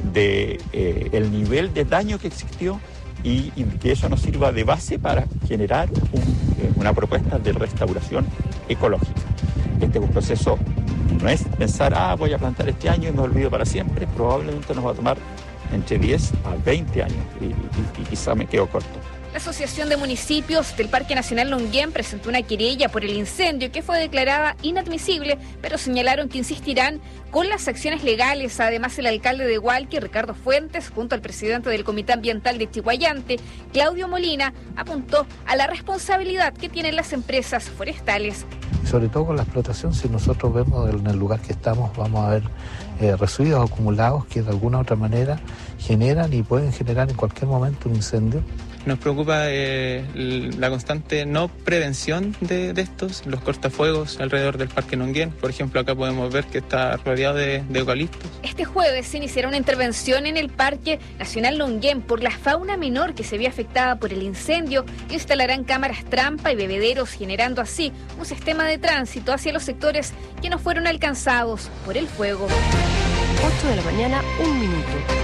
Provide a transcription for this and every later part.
de el nivel de daño que existió y que eso nos sirva de base para generar una propuesta de restauración ecológica. Este es un proceso, no es pensar, voy a plantar este año y me olvido para siempre. Probablemente nos va a tomar entre 10 a 20 años y quizá me quedo corto. La Asociación de Municipios del Parque Nacional Longuén presentó una querella por el incendio que fue declarada inadmisible, pero señalaron que insistirán con las acciones legales. Además, el alcalde de Hualqui, Ricardo Fuentes, junto al presidente del Comité Ambiental de Chihuayante, Claudio Molina, apuntó a la responsabilidad que tienen las empresas forestales. Sobre todo con la explotación, si nosotros vemos en el lugar que estamos, vamos a ver residuos acumulados que de alguna u otra manera generan y pueden generar en cualquier momento un incendio. Nos preocupa la constante no prevención de estos, los cortafuegos alrededor del Parque Longuén. Por ejemplo, acá podemos ver que está rodeado de eucaliptos. Este jueves se iniciará una intervención en el Parque Nacional Longuén por la fauna menor que se vio afectada por el incendio. Instalarán cámaras trampa y bebederos, generando así un sistema de tránsito hacia los sectores que no fueron alcanzados por el fuego. 8 a.m, 1 minuto.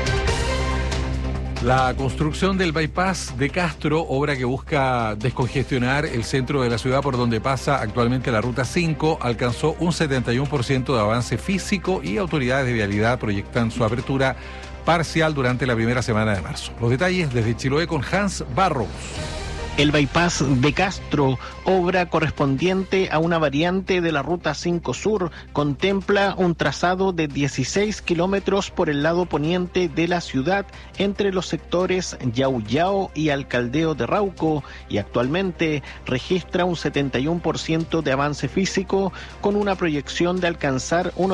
La construcción del bypass de Castro, obra que busca descongestionar el centro de la ciudad por donde pasa actualmente la Ruta 5, alcanzó un 71% de avance físico y autoridades de vialidad proyectan su apertura parcial durante la primera semana de marzo. Los detalles desde Chiloé con Hans Barros. El bypass de Castro, obra correspondiente a una variante de la Ruta 5 Sur, contempla un trazado de 16 kilómetros por el lado poniente de la ciudad entre los sectores Yauyao y Alcaldeo de Rauco y actualmente registra un 71% de avance físico con una proyección de alcanzar un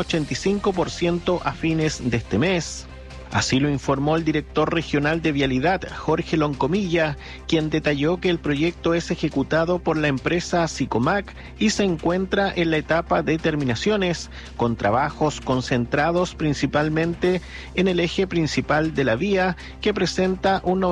85% a fines de este mes. Así lo informó el director regional de Vialidad, Jorge Loncomilla, quien detalló que el proyecto es ejecutado por la empresa Sicomac y se encuentra en la etapa de terminaciones, con trabajos concentrados principalmente en el eje principal de la vía, que presenta un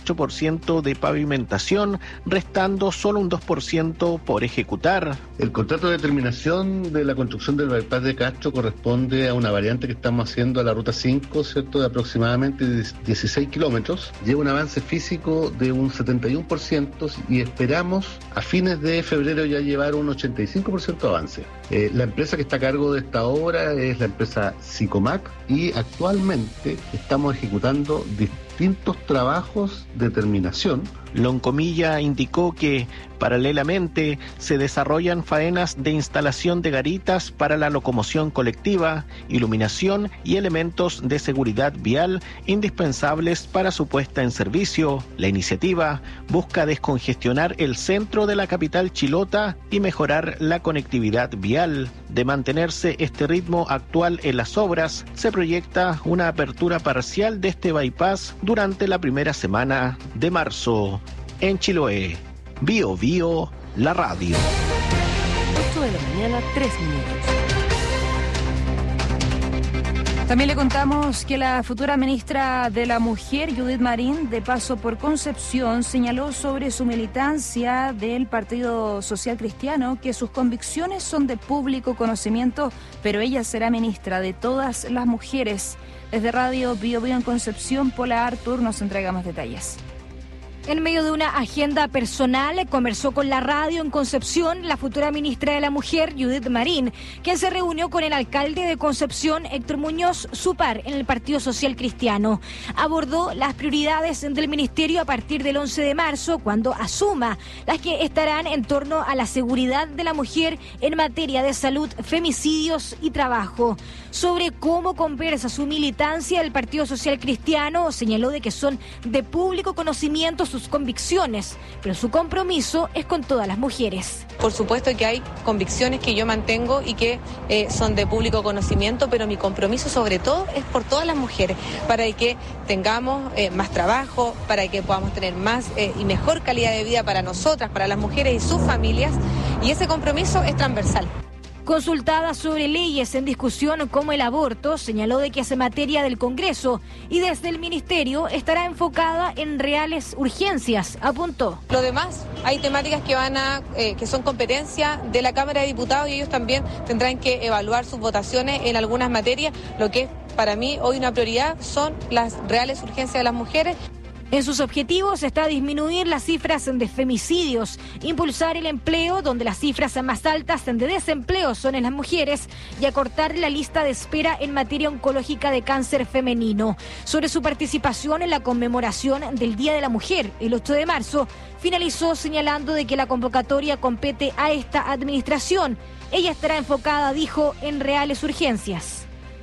98% de pavimentación, restando solo un 2% por ejecutar. El contrato de terminación de la construcción del bypass de Castro corresponde a una variante que estamos haciendo a la Ruta 5, ¿cierto?, de aproximadamente 16 kilómetros. Lleva un avance físico de un 71% y esperamos a fines de febrero ya llevar un 85% de avance. La empresa que está a cargo de esta obra es la empresa Sicomac y actualmente estamos ejecutando distintos trabajos de terminación. Loncomilla indicó que, paralelamente, se desarrollan faenas de instalación de garitas para la locomoción colectiva, iluminación y elementos de seguridad vial indispensables para su puesta en servicio. La iniciativa busca descongestionar el centro de la capital chilota y mejorar la conectividad vial. De mantenerse este ritmo actual en las obras, se proyecta una apertura parcial de este bypass durante la primera semana de marzo. En Chiloé, Bio Bio, la radio. 8 a.m, 3 minutos. También le contamos que la futura ministra de la Mujer, Judith Marín, de paso por Concepción, señaló sobre su militancia del Partido Social Cristiano que sus convicciones son de público conocimiento, pero ella será ministra de todas las mujeres. Desde Radio Bio Bio en Concepción, Pola Artur nos entrega más detalles. En medio de una agenda personal, conversó con la radio en Concepción la futura ministra de la Mujer, Judith Marín, quien se reunió con el alcalde de Concepción, Héctor Muñoz, su par en el Partido Social Cristiano. Abordó las prioridades del ministerio a partir del 11 de marzo, cuando asuma las que estarán en torno a la seguridad de la mujer en materia de salud, femicidios y trabajo. Sobre cómo conversa su militancia el Partido Social Cristiano, señaló de que son de público conocimiento sus convicciones, pero su compromiso es con todas las mujeres. Por supuesto que hay convicciones que yo mantengo y que son de público conocimiento, pero mi compromiso sobre todo es por todas las mujeres, para que tengamos más trabajo, para que podamos tener más y mejor calidad de vida para nosotras, para las mujeres y sus familias, y ese compromiso es transversal. Consultada sobre leyes en discusión como el aborto, señaló de que es materia del Congreso y desde el Ministerio estará enfocada en reales urgencias, apuntó. Lo demás, hay temáticas que son competencia de la Cámara de Diputados y ellos también tendrán que evaluar sus votaciones en algunas materias, lo que es para mí hoy una prioridad son las reales urgencias de las mujeres. En sus objetivos está disminuir las cifras de femicidios, impulsar el empleo, donde las cifras más altas de desempleo son en las mujeres, y acortar la lista de espera en materia oncológica de cáncer femenino. Sobre su participación en la conmemoración del Día de la Mujer, el 8 de marzo, finalizó señalando de que la convocatoria compete a esta administración. Ella estará enfocada, dijo, en reales urgencias.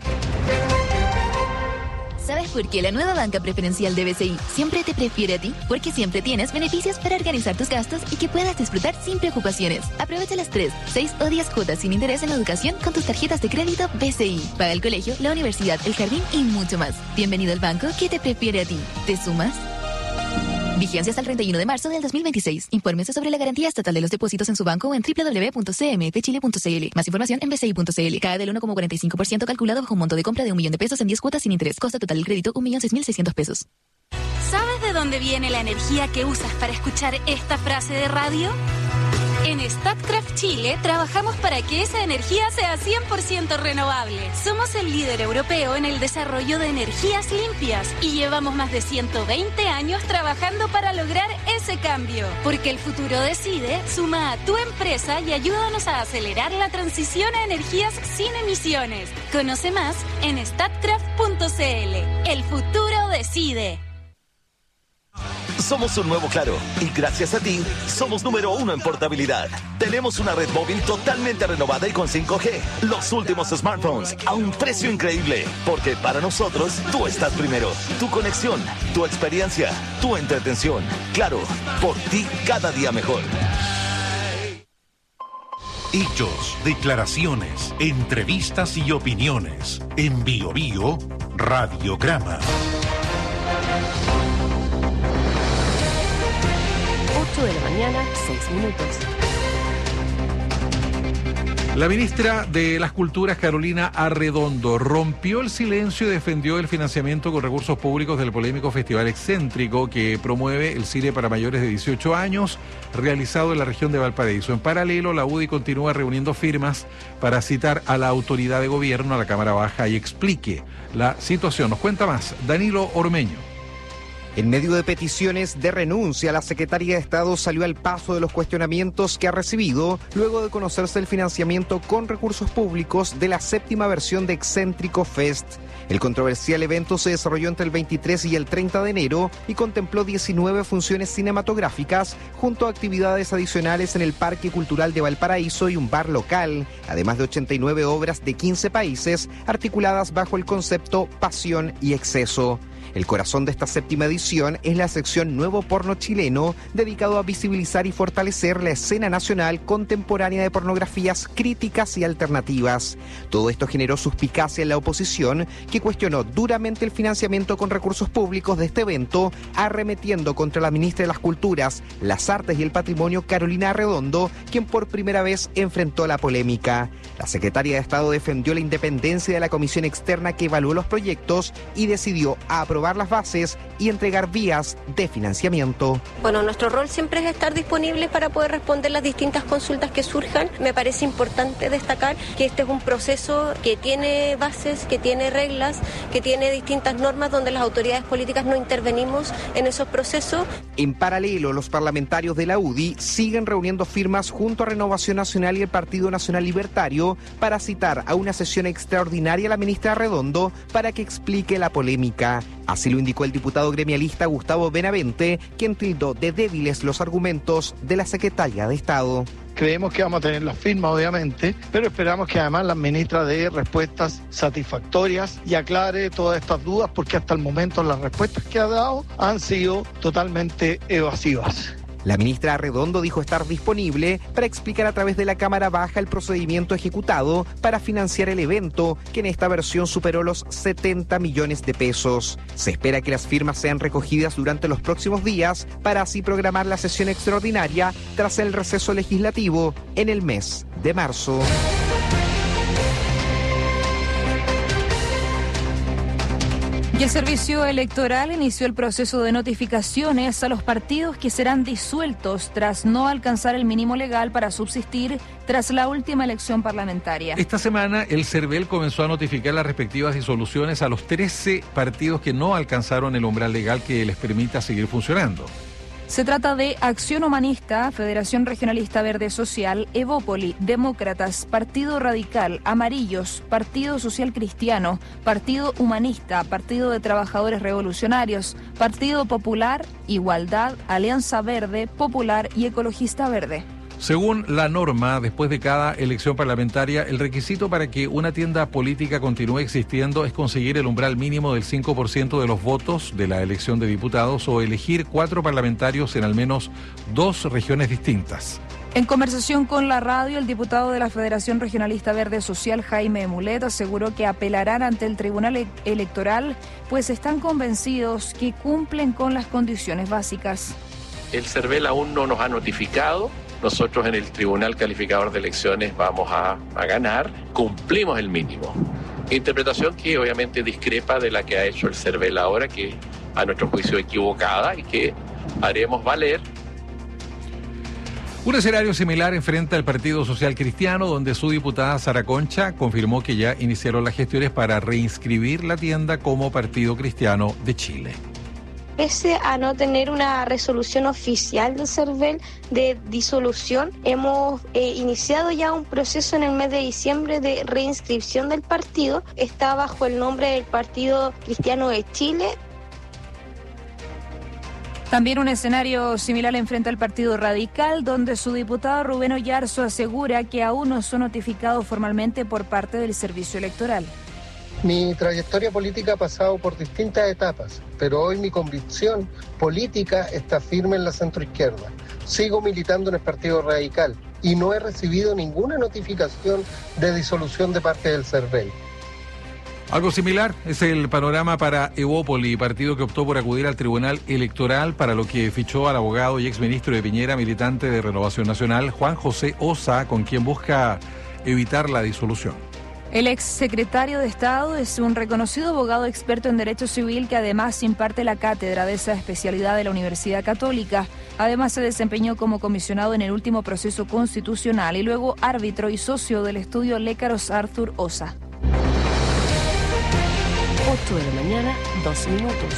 ¿Sabes por qué la nueva banca preferencial de BCI siempre te prefiere a ti? Porque siempre tienes beneficios para organizar tus gastos y que puedas disfrutar sin preocupaciones. Aprovecha las 3, 6 o 10 cuotas sin interés en la educación con tus tarjetas de crédito BCI. Paga el colegio, la universidad, el jardín y mucho más. Bienvenido al banco que te prefiere a ti. ¿Te sumas? Vigencia hasta el 31 de marzo del 2026. Infórmese sobre la garantía estatal de los depósitos en su banco o en www.cmfchile.cl. Más información en bci.cl. Cada del 1,45% calculado bajo un monto de compra de 1 millón de pesos en 10 cuotas sin interés. Costo total del crédito 1.006.600 pesos. ¿Sabes de dónde viene la energía que usas para escuchar esta frase de radio? En Statkraft Chile trabajamos para que esa energía sea 100% renovable. Somos el líder europeo en el desarrollo de energías limpias y llevamos más de 120 años trabajando para lograr ese cambio. Porque el futuro decide, suma a tu empresa y ayúdanos a acelerar la transición a energías sin emisiones. Conoce más en statkraft.cl. El futuro decide. Somos un nuevo Claro y gracias a ti somos número 1 en portabilidad. Tenemos una red móvil totalmente renovada y con 5G. Los últimos smartphones a un precio increíble. Porque para nosotros tú estás primero. Tu conexión, tu experiencia, tu entretención. Claro, por ti cada día mejor. Hechos, declaraciones, entrevistas y opiniones. En Bio Bio, Radiograma. 8 de la mañana, 6 minutos. La ministra de las Culturas, Carolina Arredondo, rompió el silencio y defendió el financiamiento con recursos públicos del polémico Festival Excéntrico que promueve el cine para mayores de 18 años, realizado en la región de Valparaíso. En paralelo, la UDI continúa reuniendo firmas para citar a la autoridad de gobierno, a la Cámara Baja, y explique la situación. Nos cuenta más Danilo Ormeño. En medio de peticiones de renuncia, la Secretaría de Estado salió al paso de los cuestionamientos que ha recibido luego de conocerse el financiamiento con recursos públicos de la 7ª versión de Excéntrico Fest. El controversial evento se desarrolló entre el 23 y el 30 de enero y contempló 19 funciones cinematográficas junto a actividades adicionales en el Parque Cultural de Valparaíso y un bar local, además de 89 obras de 15 países articuladas bajo el concepto Pasión y Exceso. El corazón de esta 7ª edición es la sección Nuevo Porno Chileno, dedicado a visibilizar y fortalecer la escena nacional contemporánea de pornografías críticas y alternativas. Todo esto generó suspicacia en la oposición, que cuestionó duramente el financiamiento con recursos públicos de este evento, arremetiendo contra la ministra de las Culturas, las Artes y el Patrimonio, Carolina Arredondo, quien por primera vez enfrentó la polémica. La secretaria de Estado defendió la independencia de la comisión externa que evaluó los proyectos y decidió aprobar las bases y entregar vías de financiamiento. Bueno, nuestro rol siempre es estar disponibles para poder responder las distintas consultas que surjan. Me parece importante destacar que este es un proceso que tiene bases, que tiene reglas, que tiene distintas normas donde las autoridades políticas no intervenimos en esos procesos. En paralelo, los parlamentarios de la UDI siguen reuniendo firmas junto a Renovación Nacional y el Partido Nacional Libertario para citar a una sesión extraordinaria a la ministra Arredondo para que explique la polémica. Así lo indicó el diputado gremialista Gustavo Benavente, quien tildó de débiles los argumentos de la secretaria de Estado. Creemos que vamos a tener las firmas, obviamente, pero esperamos que además la ministra dé respuestas satisfactorias y aclare todas estas dudas, porque hasta el momento las respuestas que ha dado han sido totalmente evasivas. La ministra Arredondo dijo estar disponible para explicar a través de la Cámara Baja el procedimiento ejecutado para financiar el evento, que en esta versión superó los 70 millones de pesos. Se espera que las firmas sean recogidas durante los próximos días para así programar la sesión extraordinaria tras el receso legislativo en el mes de marzo. Y el Servicio Electoral inició el proceso de notificaciones a los partidos que serán disueltos tras no alcanzar el mínimo legal para subsistir tras la última elección parlamentaria. Esta semana el CERVEL comenzó a notificar las respectivas disoluciones a los 13 partidos que no alcanzaron el umbral legal que les permita seguir funcionando. Se trata de Acción Humanista, Federación Regionalista Verde Social, Evópoli, Demócratas, Partido Radical, Amarillos, Partido Social Cristiano, Partido Humanista, Partido de Trabajadores Revolucionarios, Partido Popular, Igualdad, Alianza Verde, Popular y Ecologista Verde. Según la norma, después de cada elección parlamentaria, el requisito para que una tienda política continúe existiendo es conseguir el umbral mínimo del 5% de los votos de la elección de diputados o elegir 4 parlamentarios en al menos 2 regiones distintas. En conversación con la radio, el diputado de la Federación Regionalista Verde Social, Jaime Mulet, aseguró que apelarán ante el Tribunal Electoral, pues están convencidos que cumplen con las condiciones básicas. El CERVEL aún no nos ha notificado. Nosotros en el Tribunal Calificador de Elecciones vamos a ganar, cumplimos el mínimo. Interpretación que obviamente discrepa de la que ha hecho el CERVEL ahora, que a nuestro juicio equivocada y que haremos valer. Un escenario similar enfrenta el Partido Social Cristiano, donde su diputada Sara Concha confirmó que ya iniciaron las gestiones para reinscribir la tienda como Partido Cristiano de Chile. Pese a no tener una resolución oficial del CERVEL de disolución, hemos iniciado ya un proceso en el mes de diciembre de reinscripción del partido. Está bajo el nombre del Partido Cristiano de Chile. También un escenario similar enfrenta al Partido Radical, donde su diputado Rubén Oyarzo asegura que aún no son notificados formalmente por parte del Servicio Electoral. Mi trayectoria política ha pasado por distintas etapas, pero hoy mi convicción política está firme en la centroizquierda. Sigo militando en el Partido Radical y no he recibido ninguna notificación de disolución de parte del CERVEL. Algo similar es el panorama para Evópoli, partido que optó por acudir al Tribunal Electoral, para lo que fichó al abogado y exministro de Piñera, militante de Renovación Nacional, Juan José Osa, con quien busca evitar la disolución. El exsecretario de Estado es un reconocido abogado experto en Derecho Civil que además imparte la cátedra de esa especialidad de la Universidad Católica. Además se desempeñó como comisionado en el último proceso constitucional y luego árbitro y socio del estudio Lécaros Arthur Osa. 8 de la mañana, 2 minutos.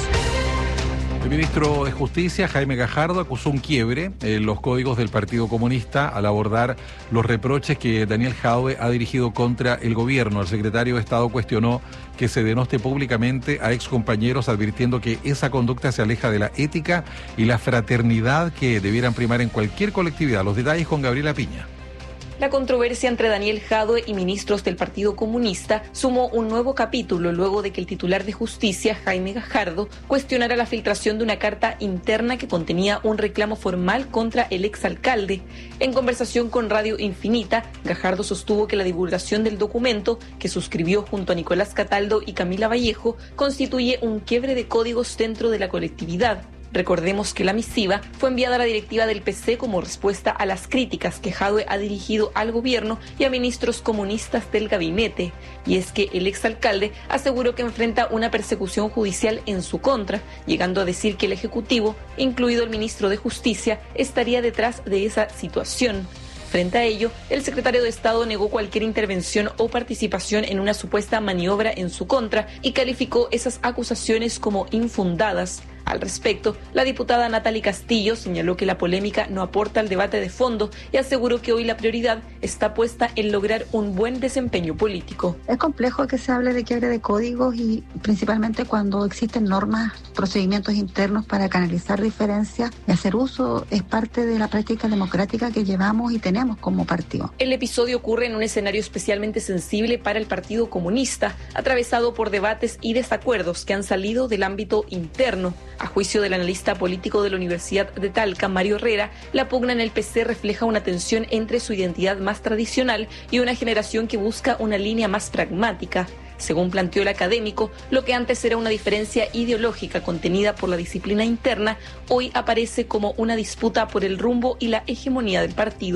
El ministro de Justicia, Jaime Gajardo, acusó un quiebre en los códigos del Partido Comunista al abordar los reproches que Daniel Jadwe ha dirigido contra el gobierno. El secretario de Estado cuestionó que se denoste públicamente a excompañeros, advirtiendo que esa conducta se aleja de la ética y la fraternidad que debieran primar en cualquier colectividad. Los detalles con Gabriela Piña. La controversia entre Daniel Jadwe y ministros del Partido Comunista sumó un nuevo capítulo luego de que el titular de Justicia, Jaime Gajardo, cuestionara la filtración de una carta interna que contenía un reclamo formal contra el exalcalde. En conversación con Radio Infinita, Gajardo sostuvo que la divulgación del documento, que suscribió junto a Nicolás Cataldo y Camila Vallejo, constituye un quiebre de códigos dentro de la colectividad. Recordemos que la misiva fue enviada a la directiva del PC como respuesta a las críticas que Jadwe ha dirigido al gobierno y a ministros comunistas del gabinete. Y es que el exalcalde aseguró que enfrenta una persecución judicial en su contra, llegando a decir que el Ejecutivo, incluido el ministro de Justicia, estaría detrás de esa situación. Frente a ello, el secretario de Estado negó cualquier intervención o participación en una supuesta maniobra en su contra y calificó esas acusaciones como infundadas. Al respecto, la diputada Natalie Castillo señaló que la polémica no aporta al debate de fondo y aseguró que hoy la prioridad está puesta en lograr un buen desempeño político. Es complejo que se hable de quiebre de códigos y principalmente cuando existen normas, procedimientos internos para canalizar diferencias y hacer uso es parte de la práctica democrática que llevamos y tenemos como partido. El episodio ocurre en un escenario especialmente sensible para el Partido Comunista, atravesado por debates y desacuerdos que han salido del ámbito interno. A juicio del analista político de la Universidad de Talca, Mario Herrera, la pugna en el PC refleja una tensión entre su identidad más tradicional y una generación que busca una línea más pragmática. Según planteó el académico, lo que antes era una diferencia ideológica contenida por la disciplina interna, hoy aparece como una disputa por el rumbo y la hegemonía del partido.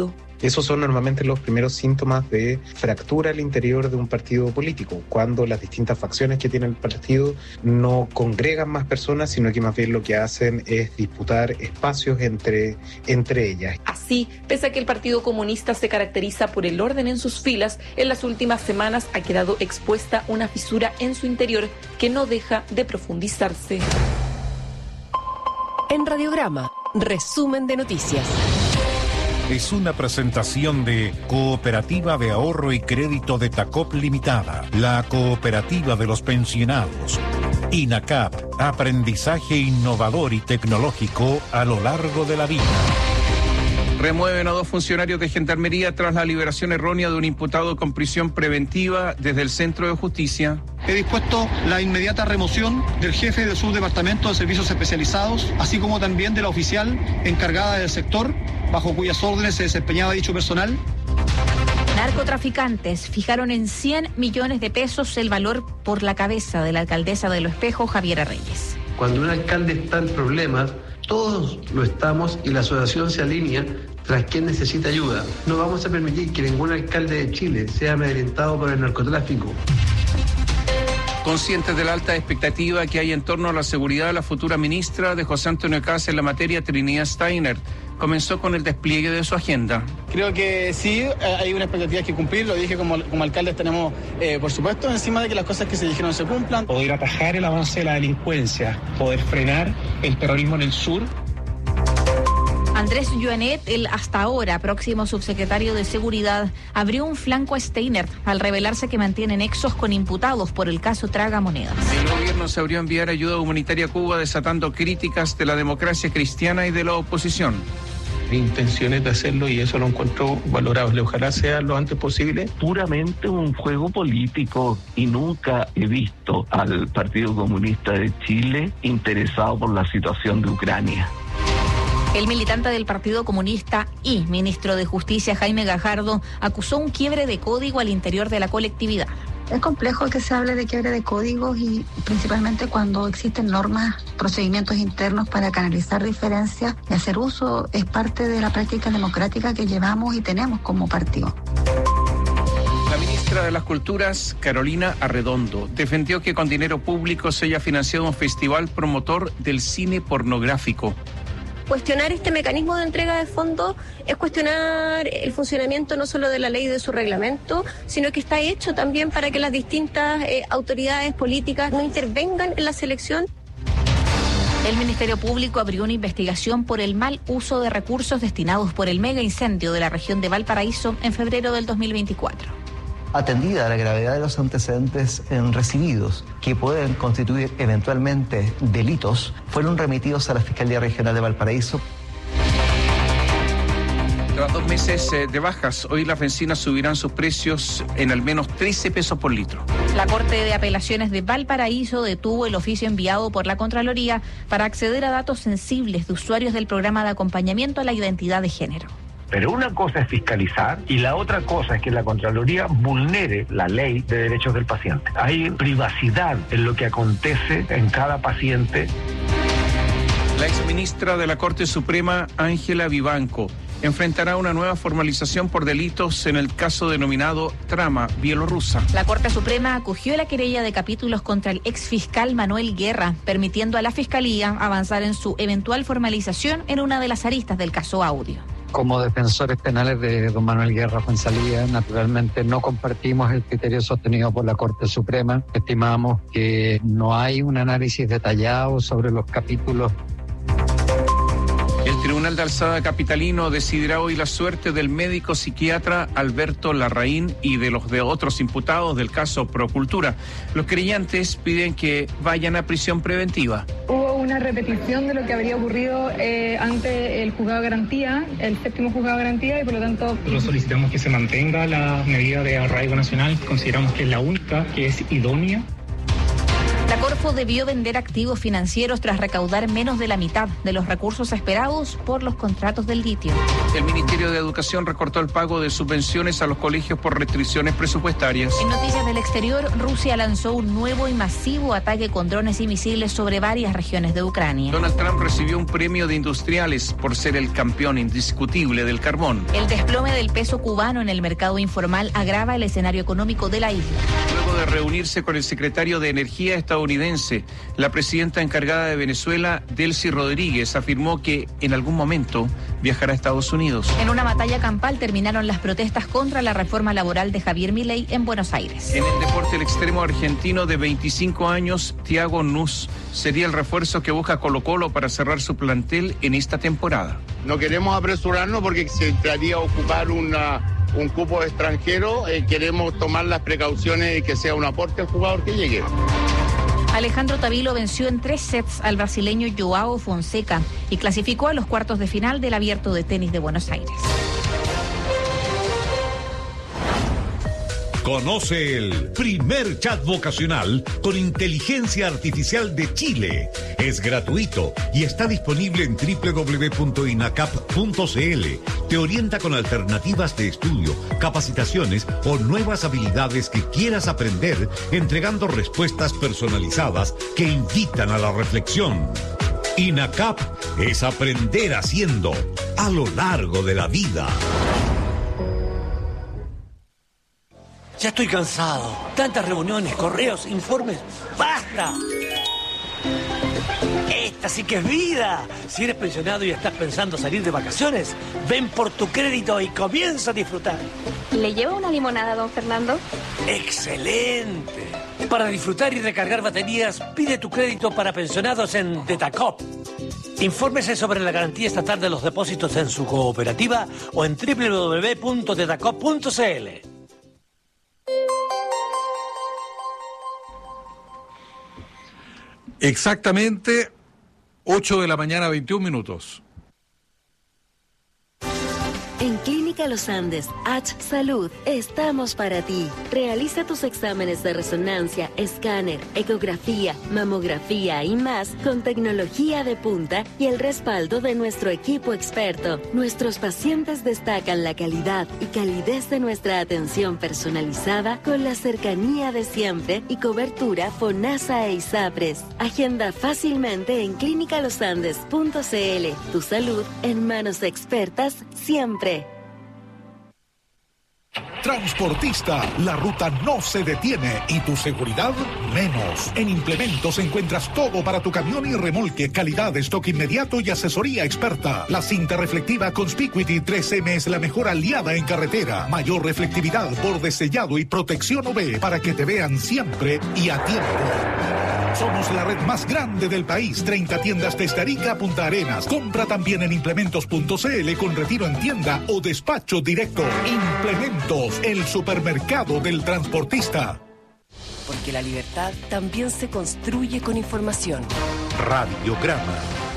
Esos son normalmente los primeros síntomas de fractura al interior de un partido político, cuando las distintas facciones que tiene el partido no congregan más personas, sino que más bien lo que hacen es disputar espacios entre ellas. Así, pese a que el Partido Comunista se caracteriza por el orden en sus filas, en las últimas semanas ha quedado expuesta una fisura en su interior que no deja de profundizarse. En Radiograma, resumen de noticias. Es una presentación de Cooperativa de Ahorro y Crédito de Tacop Limitada, la cooperativa de los pensionados. INACAP, aprendizaje innovador y tecnológico a lo largo de la vida. Remueven a 2 funcionarios de Gendarmería tras la liberación errónea de un imputado con prisión preventiva desde el Centro de Justicia. He dispuesto la inmediata remoción del jefe de subdepartamento de servicios especializados, así como también de la oficial encargada del sector, bajo cuyas órdenes se desempeñaba dicho personal. Narcotraficantes fijaron en 100 millones de pesos el valor por la cabeza de la alcaldesa de Lo Espejo, Javiera Reyes. Cuando un alcalde está en problemas, todos lo estamos y la asociación se alinea tras quien necesita ayuda. No vamos a permitir que ningún alcalde de Chile sea amedrentado por el narcotráfico. Conscientes de la alta expectativa que hay en torno a la seguridad de la futura ministra de José Antonio Kast en la materia, Trinidad Steiner comenzó con el despliegue de su agenda. Creo que sí, hay una expectativa que cumplir, lo dije como alcaldes tenemos, por supuesto, encima de que las cosas que se dijeron se cumplan. Poder atajar el avance de la delincuencia, poder frenar el terrorismo en el sur. Andrés Joanet, el hasta ahora próximo subsecretario de Seguridad, abrió un flanco a Steiner al revelarse que mantiene nexos con imputados por el caso Tragamonedas. El gobierno se abrió a enviar ayuda humanitaria a Cuba, desatando críticas de la democracia cristiana y de la oposición. Intenciones de hacerlo y eso lo encuentro valorable. Ojalá sea lo antes posible. Puramente un juego político y nunca he visto al Partido Comunista de Chile interesado por la situación de Ucrania. El militante del Partido Comunista y ministro de Justicia, Jaime Gajardo, acusó un quiebre de código al interior de la colectividad. Es complejo que se hable de quiebre de códigos y principalmente cuando existen normas, procedimientos internos para canalizar diferencias y hacer uso es parte de la práctica democrática que llevamos y tenemos como partido. La ministra de las Culturas, Carolina Arredondo, defendió que con dinero público se haya financiado un festival promotor del cine pornográfico. Cuestionar este mecanismo de entrega de fondos es cuestionar el funcionamiento no solo de la ley y de su reglamento, sino que está hecho también para que las distintas autoridades políticas no intervengan en la selección. El Ministerio Público abrió una investigación por el mal uso de recursos destinados por el mega incendio de la región de Valparaíso en febrero del 2024. Atendida la gravedad de los antecedentes recibidos, que pueden constituir eventualmente delitos, fueron remitidos a la Fiscalía Regional de Valparaíso. Tras 2 meses de bajas, hoy las bencinas subirán sus precios en al menos 13 pesos por litro. La Corte de Apelaciones de Valparaíso detuvo el oficio enviado por la Contraloría para acceder a datos sensibles de usuarios del programa de acompañamiento a la identidad de género. Pero una cosa es fiscalizar y la otra cosa es que la Contraloría vulnere la ley de derechos del paciente. Hay privacidad en lo que acontece en cada paciente. La exministra de la Corte Suprema, Ángela Vivanco, enfrentará una nueva formalización por delitos en el caso denominado Trama Bielorrusa. La Corte Suprema acogió la querella de capítulos contra el exfiscal Manuel Guerra, permitiendo a la Fiscalía avanzar en su eventual formalización en una de las aristas del caso Audio. Como defensores penales de don Manuel Guerra Fuenzalía, naturalmente no compartimos el criterio sostenido por la Corte Suprema. Estimamos que no hay un análisis detallado sobre los capítulos. El Tribunal de Alzada capitalino decidirá hoy la suerte del médico psiquiatra Alberto Larraín y de los de otros imputados del caso Procultura. Los querellantes piden que vayan a prisión preventiva. Hubo una repetición de lo que habría ocurrido ante el juzgado de garantía, el 7º juzgado de garantía, y por lo tanto... Nosotros solicitamos que se mantenga la medida de arraigo nacional. Consideramos que es la única que es idónea. La Corfo debió vender activos financieros tras recaudar menos de la mitad de los recursos esperados por los contratos del litio. El Ministerio de Educación recortó el pago de subvenciones a los colegios por restricciones presupuestarias. En noticias del exterior, Rusia lanzó un nuevo y masivo ataque con drones y misiles sobre varias regiones de Ucrania. Donald Trump recibió un premio de industriales por ser el campeón indiscutible del carbón. El desplome del peso cubano en el mercado informal agrava el escenario económico de la isla. Luego de reunirse con el secretario de Energía estadounidense, la presidenta encargada de Venezuela, Delcy Rodríguez, afirmó que en algún momento viajará a Estados Unidos. En una batalla campal terminaron las protestas contra la reforma laboral de Javier Milei en Buenos Aires. En el deporte, el extremo argentino de 25 años, Thiago Nuss, sería el refuerzo que busca Colo-Colo para cerrar su plantel en esta temporada. No queremos apresurarnos porque se entraría a ocupar un cupo extranjero. Queremos tomar las precauciones de que sea un aporte al jugador que llegue. Alejandro Tavilo venció en 3 sets al brasileño Joao Fonseca y clasificó a los cuartos de final del Abierto de Tenis de Buenos Aires. Conoce el primer chat vocacional con inteligencia artificial de Chile. Es gratuito y está disponible en www.inacap.cl. Te orienta con alternativas de estudio, capacitaciones o nuevas habilidades que quieras aprender, entregando respuestas personalizadas que invitan a la reflexión. INACAP es aprender haciendo a lo largo de la vida. Ya estoy cansado. Tantas reuniones, correos, informes. ¡Basta! Esta sí que es vida. Si eres pensionado y estás pensando salir de vacaciones, ven por tu crédito y comienza a disfrutar. ¿Le lleva una limonada, don Fernando? ¡Excelente! Para disfrutar y recargar baterías, pide tu crédito para pensionados en Tetacop. Infórmese sobre la garantía estatal de los depósitos en su cooperativa o en www.tetacop.cl. Exactamente 8 de la mañana, 21 minutos. En Clínica Los Andes, H Salud, estamos para ti. Realiza tus exámenes de resonancia, escáner, ecografía, mamografía y más con tecnología de punta y el respaldo de nuestro equipo experto. Nuestros pacientes destacan la calidad y calidez de nuestra atención personalizada con la cercanía de siempre y cobertura FONASA e ISAPRES. Agenda fácilmente en clinicalosandes.cl. Tu salud en manos expertas siempre. Transportista, la ruta no se detiene y tu seguridad menos. En Implementos encuentras todo para tu camión y remolque, calidad, stock inmediato y asesoría experta. La cinta reflectiva Conspicuity 3M es la mejor aliada en carretera. Mayor reflectividad, borde sellado y protección UV para que te vean siempre y a tiempo. Somos la red más grande del país, 30 tiendas desde Arica a Punta Arenas. Compra también en implementos.cl con retiro en tienda o despacho directo. Implementos, el supermercado del transportista. Porque la libertad también se construye con información. Radiograma.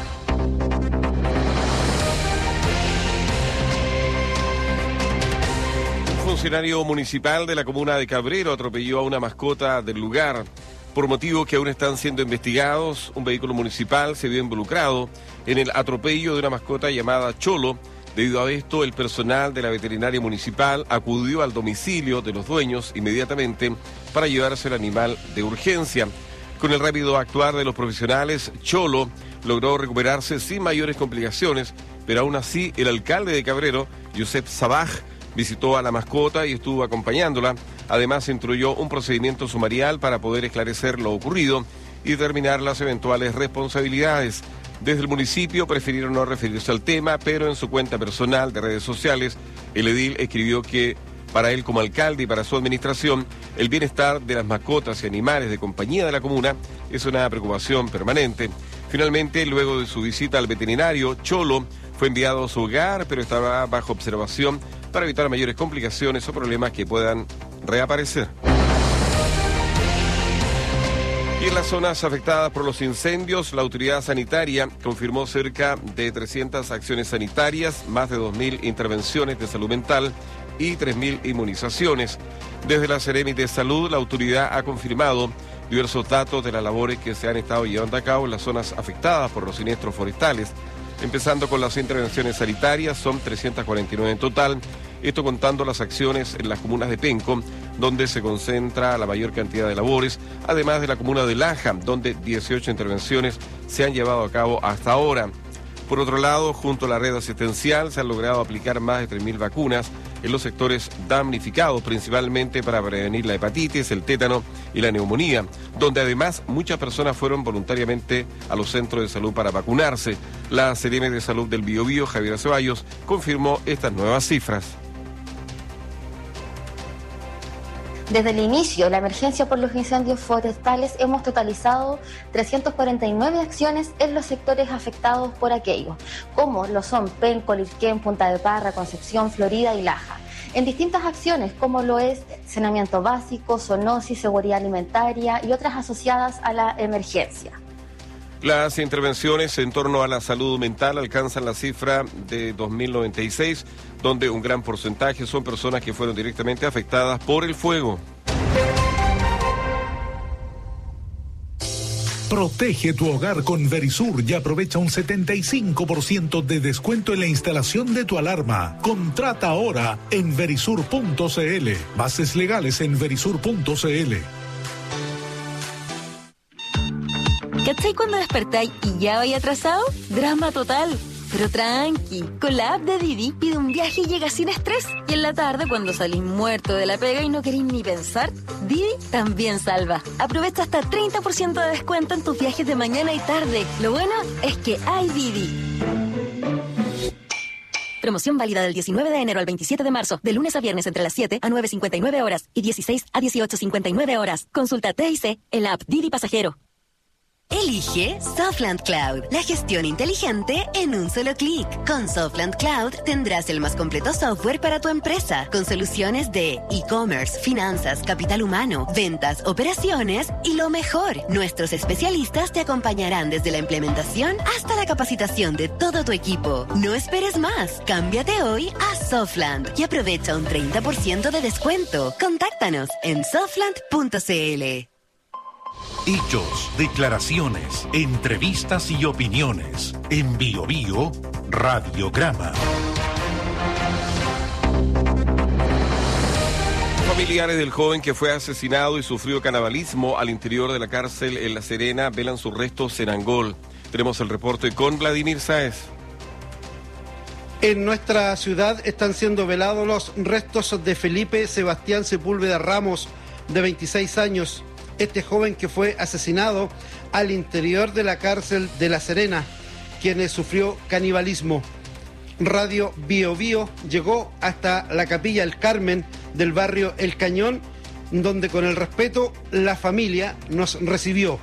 Un funcionario municipal de la comuna de Cabrero atropelló a una mascota del lugar. Por motivos que aún están siendo investigados, un vehículo municipal se vio involucrado en el atropello de una mascota llamada Cholo. Debido a esto, el personal de la veterinaria municipal acudió al domicilio de los dueños inmediatamente para llevarse el animal de urgencia. Con el rápido actuar de los profesionales, Cholo logró recuperarse sin mayores complicaciones, pero aún así el alcalde de Cabrero, Josep Sabaj, visitó a la mascota y estuvo acompañándola. Además, instruyó un procedimiento sumarial para poder esclarecer lo ocurrido y determinar las eventuales responsabilidades. Desde el municipio prefirieron no referirse al tema, pero en su cuenta personal de redes sociales, el edil escribió que para él como alcalde y para su administración, el bienestar de las mascotas y animales de compañía de la comuna es una preocupación permanente. Finalmente, luego de su visita al veterinario, Cholo fue enviado a su hogar, pero estaba bajo observación para evitar mayores complicaciones o problemas que puedan reaparecer. Y en las zonas afectadas por los incendios, la autoridad sanitaria confirmó cerca de 300 acciones sanitarias, más de 2.000 intervenciones de salud mental y 3.000 inmunizaciones. Desde la Seremi de Salud, la autoridad ha confirmado diversos datos de las labores que se han estado llevando a cabo en las zonas afectadas por los siniestros forestales. Empezando con las intervenciones sanitarias, son 349 en total, esto contando las acciones en las comunas de Penco, donde se concentra la mayor cantidad de labores, además de la comuna de Laja, donde 18 intervenciones se han llevado a cabo hasta ahora. Por otro lado, junto a la red asistencial se han logrado aplicar más de 3.000 vacunas en los sectores damnificados, principalmente para prevenir la hepatitis, el tétano y la neumonía, donde además muchas personas fueron voluntariamente a los centros de salud para vacunarse. La CRM de Salud del Biobío, Javier Ceballos, confirmó estas nuevas cifras. Desde el inicio de la emergencia por los incendios forestales hemos totalizado 349 acciones en los sectores afectados por aquellos, como lo son Penco, Lirquén, Punta de Parra, Concepción, Florida y Laja. En distintas acciones como lo es saneamiento básico, zoonosis, seguridad alimentaria y otras asociadas a la emergencia. Las intervenciones en torno a la salud mental alcanzan la cifra de 2.096, donde un gran porcentaje son personas que fueron directamente afectadas por el fuego. Protege tu hogar con Verisur y aprovecha un 75% de descuento en la instalación de tu alarma. Contrata ahora en verisur.cl. Bases legales en verisur.cl. ¿Cachai cuando despertáis y ya vais atrasado? Drama total. Pero tranqui, con la app de Didi pide un viaje y llega sin estrés. Y en la tarde, cuando salís muerto de la pega y no queréis ni pensar, Didi también salva. Aprovecha hasta 30% de descuento en tus viajes de mañana y tarde. Lo bueno es que hay Didi. Promoción válida del 19 de enero al 27 de marzo, de lunes a viernes entre las 7 a 9:59 horas y 16 a 18:59 horas. Consulta TIC en la app Didi Pasajero. Elige Softland Cloud, la gestión inteligente en un solo clic. Con Softland Cloud tendrás el más completo software para tu empresa, con soluciones de e-commerce, finanzas, capital humano, ventas, operaciones y lo mejor, nuestros especialistas te acompañarán desde la implementación hasta la capacitación de todo tu equipo. No esperes más, cámbiate hoy a Softland y aprovecha un 30% de descuento. Contáctanos en softland.cl. Hechos, declaraciones, entrevistas y opiniones. En Biobío, Radiograma. Familiares del joven que fue asesinado y sufrió canibalismo al interior de la cárcel en La Serena velan sus restos en Angol. Tenemos el reporte con Vladimir Sáez. En nuestra ciudad están siendo velados los restos de Felipe Sebastián Sepúlveda Ramos, de 26 años. Este joven que fue asesinado al interior de la cárcel de La Serena, quien sufrió canibalismo. Radio Biobío llegó hasta la Capilla El Carmen del barrio El Cañón, donde con el respeto la familia nos recibió.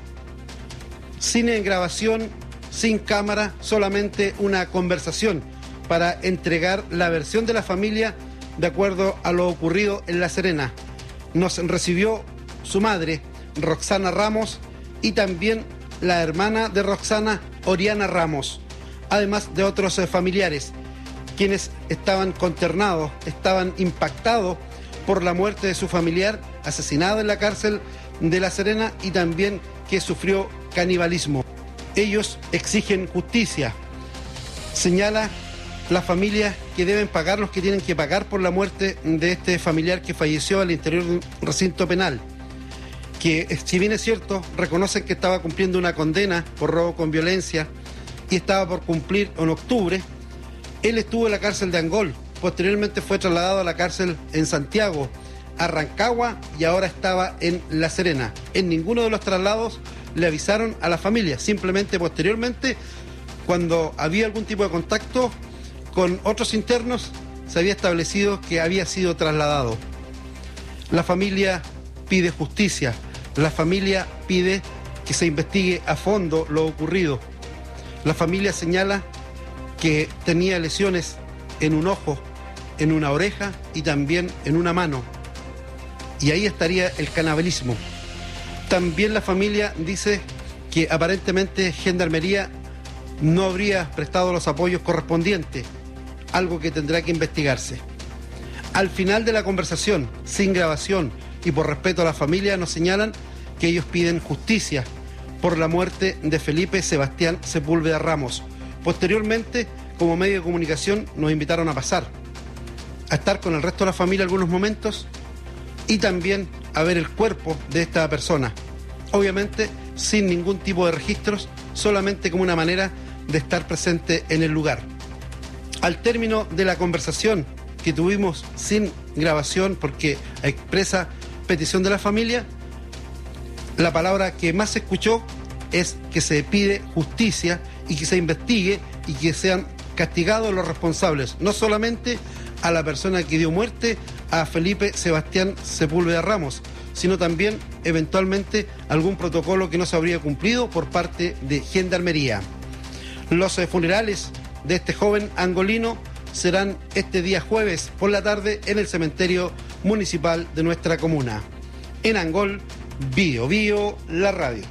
Sin grabación, sin cámara, solamente una conversación para entregar la versión de la familia de acuerdo a lo ocurrido en La Serena. Nos recibió su madre, Roxana Ramos, y también la hermana de Roxana, Oriana Ramos, además de otros familiares, quienes estaban consternados, estaban impactados por la muerte de su familiar asesinado en la cárcel de La Serena y también que sufrió canibalismo. Ellos exigen justicia. Señala la familia que deben pagar los que tienen que pagar por la muerte de este familiar que falleció al interior de un recinto penal, que si bien es cierto, reconocen que estaba cumpliendo una condena por robo con violencia y estaba por cumplir en octubre. Él estuvo en la cárcel de Angol, posteriormente fue trasladado a la cárcel en Santiago, a Rancagua, y ahora estaba en La Serena. En ninguno de los traslados le avisaron a la familia, simplemente posteriormente, cuando había algún tipo de contacto con otros internos, se había establecido que había sido trasladado. La familia pide justicia. La familia pide que se investigue a fondo lo ocurrido. La familia señala que tenía lesiones en un ojo, en una oreja y también en una mano. Y ahí estaría el canibalismo. También la familia dice que aparentemente Gendarmería no habría prestado los apoyos correspondientes, algo que tendrá que investigarse. Al final de la conversación, sin grabación, y por respeto a la familia, nos señalan que ellos piden justicia por la muerte de Felipe Sebastián Sepúlveda Ramos. Posteriormente, como medio de comunicación, nos invitaron a pasar, a estar con el resto de la familia algunos momentos y también a ver el cuerpo de esta persona. Obviamente, sin ningún tipo de registros, solamente como una manera de estar presente en el lugar. Al término de la conversación que tuvimos sin grabación, porque a expresa petición de la familia, la palabra que más se escuchó es que se pide justicia y que se investigue y que sean castigados los responsables, no solamente a la persona que dio muerte a Felipe Sebastián Sepúlveda Ramos, sino también eventualmente algún protocolo que no se habría cumplido por parte de Gendarmería. Los funerales de este joven angolino serán este día jueves por la tarde en el cementerio municipal de nuestra comuna. En Angol, Bio Bio, la radio.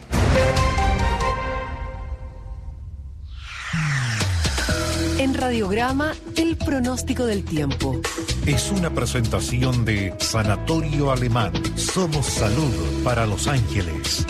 En Radiograma, el pronóstico del tiempo. Es una presentación de Sanatorio Alemán. Somos salud para Los Ángeles.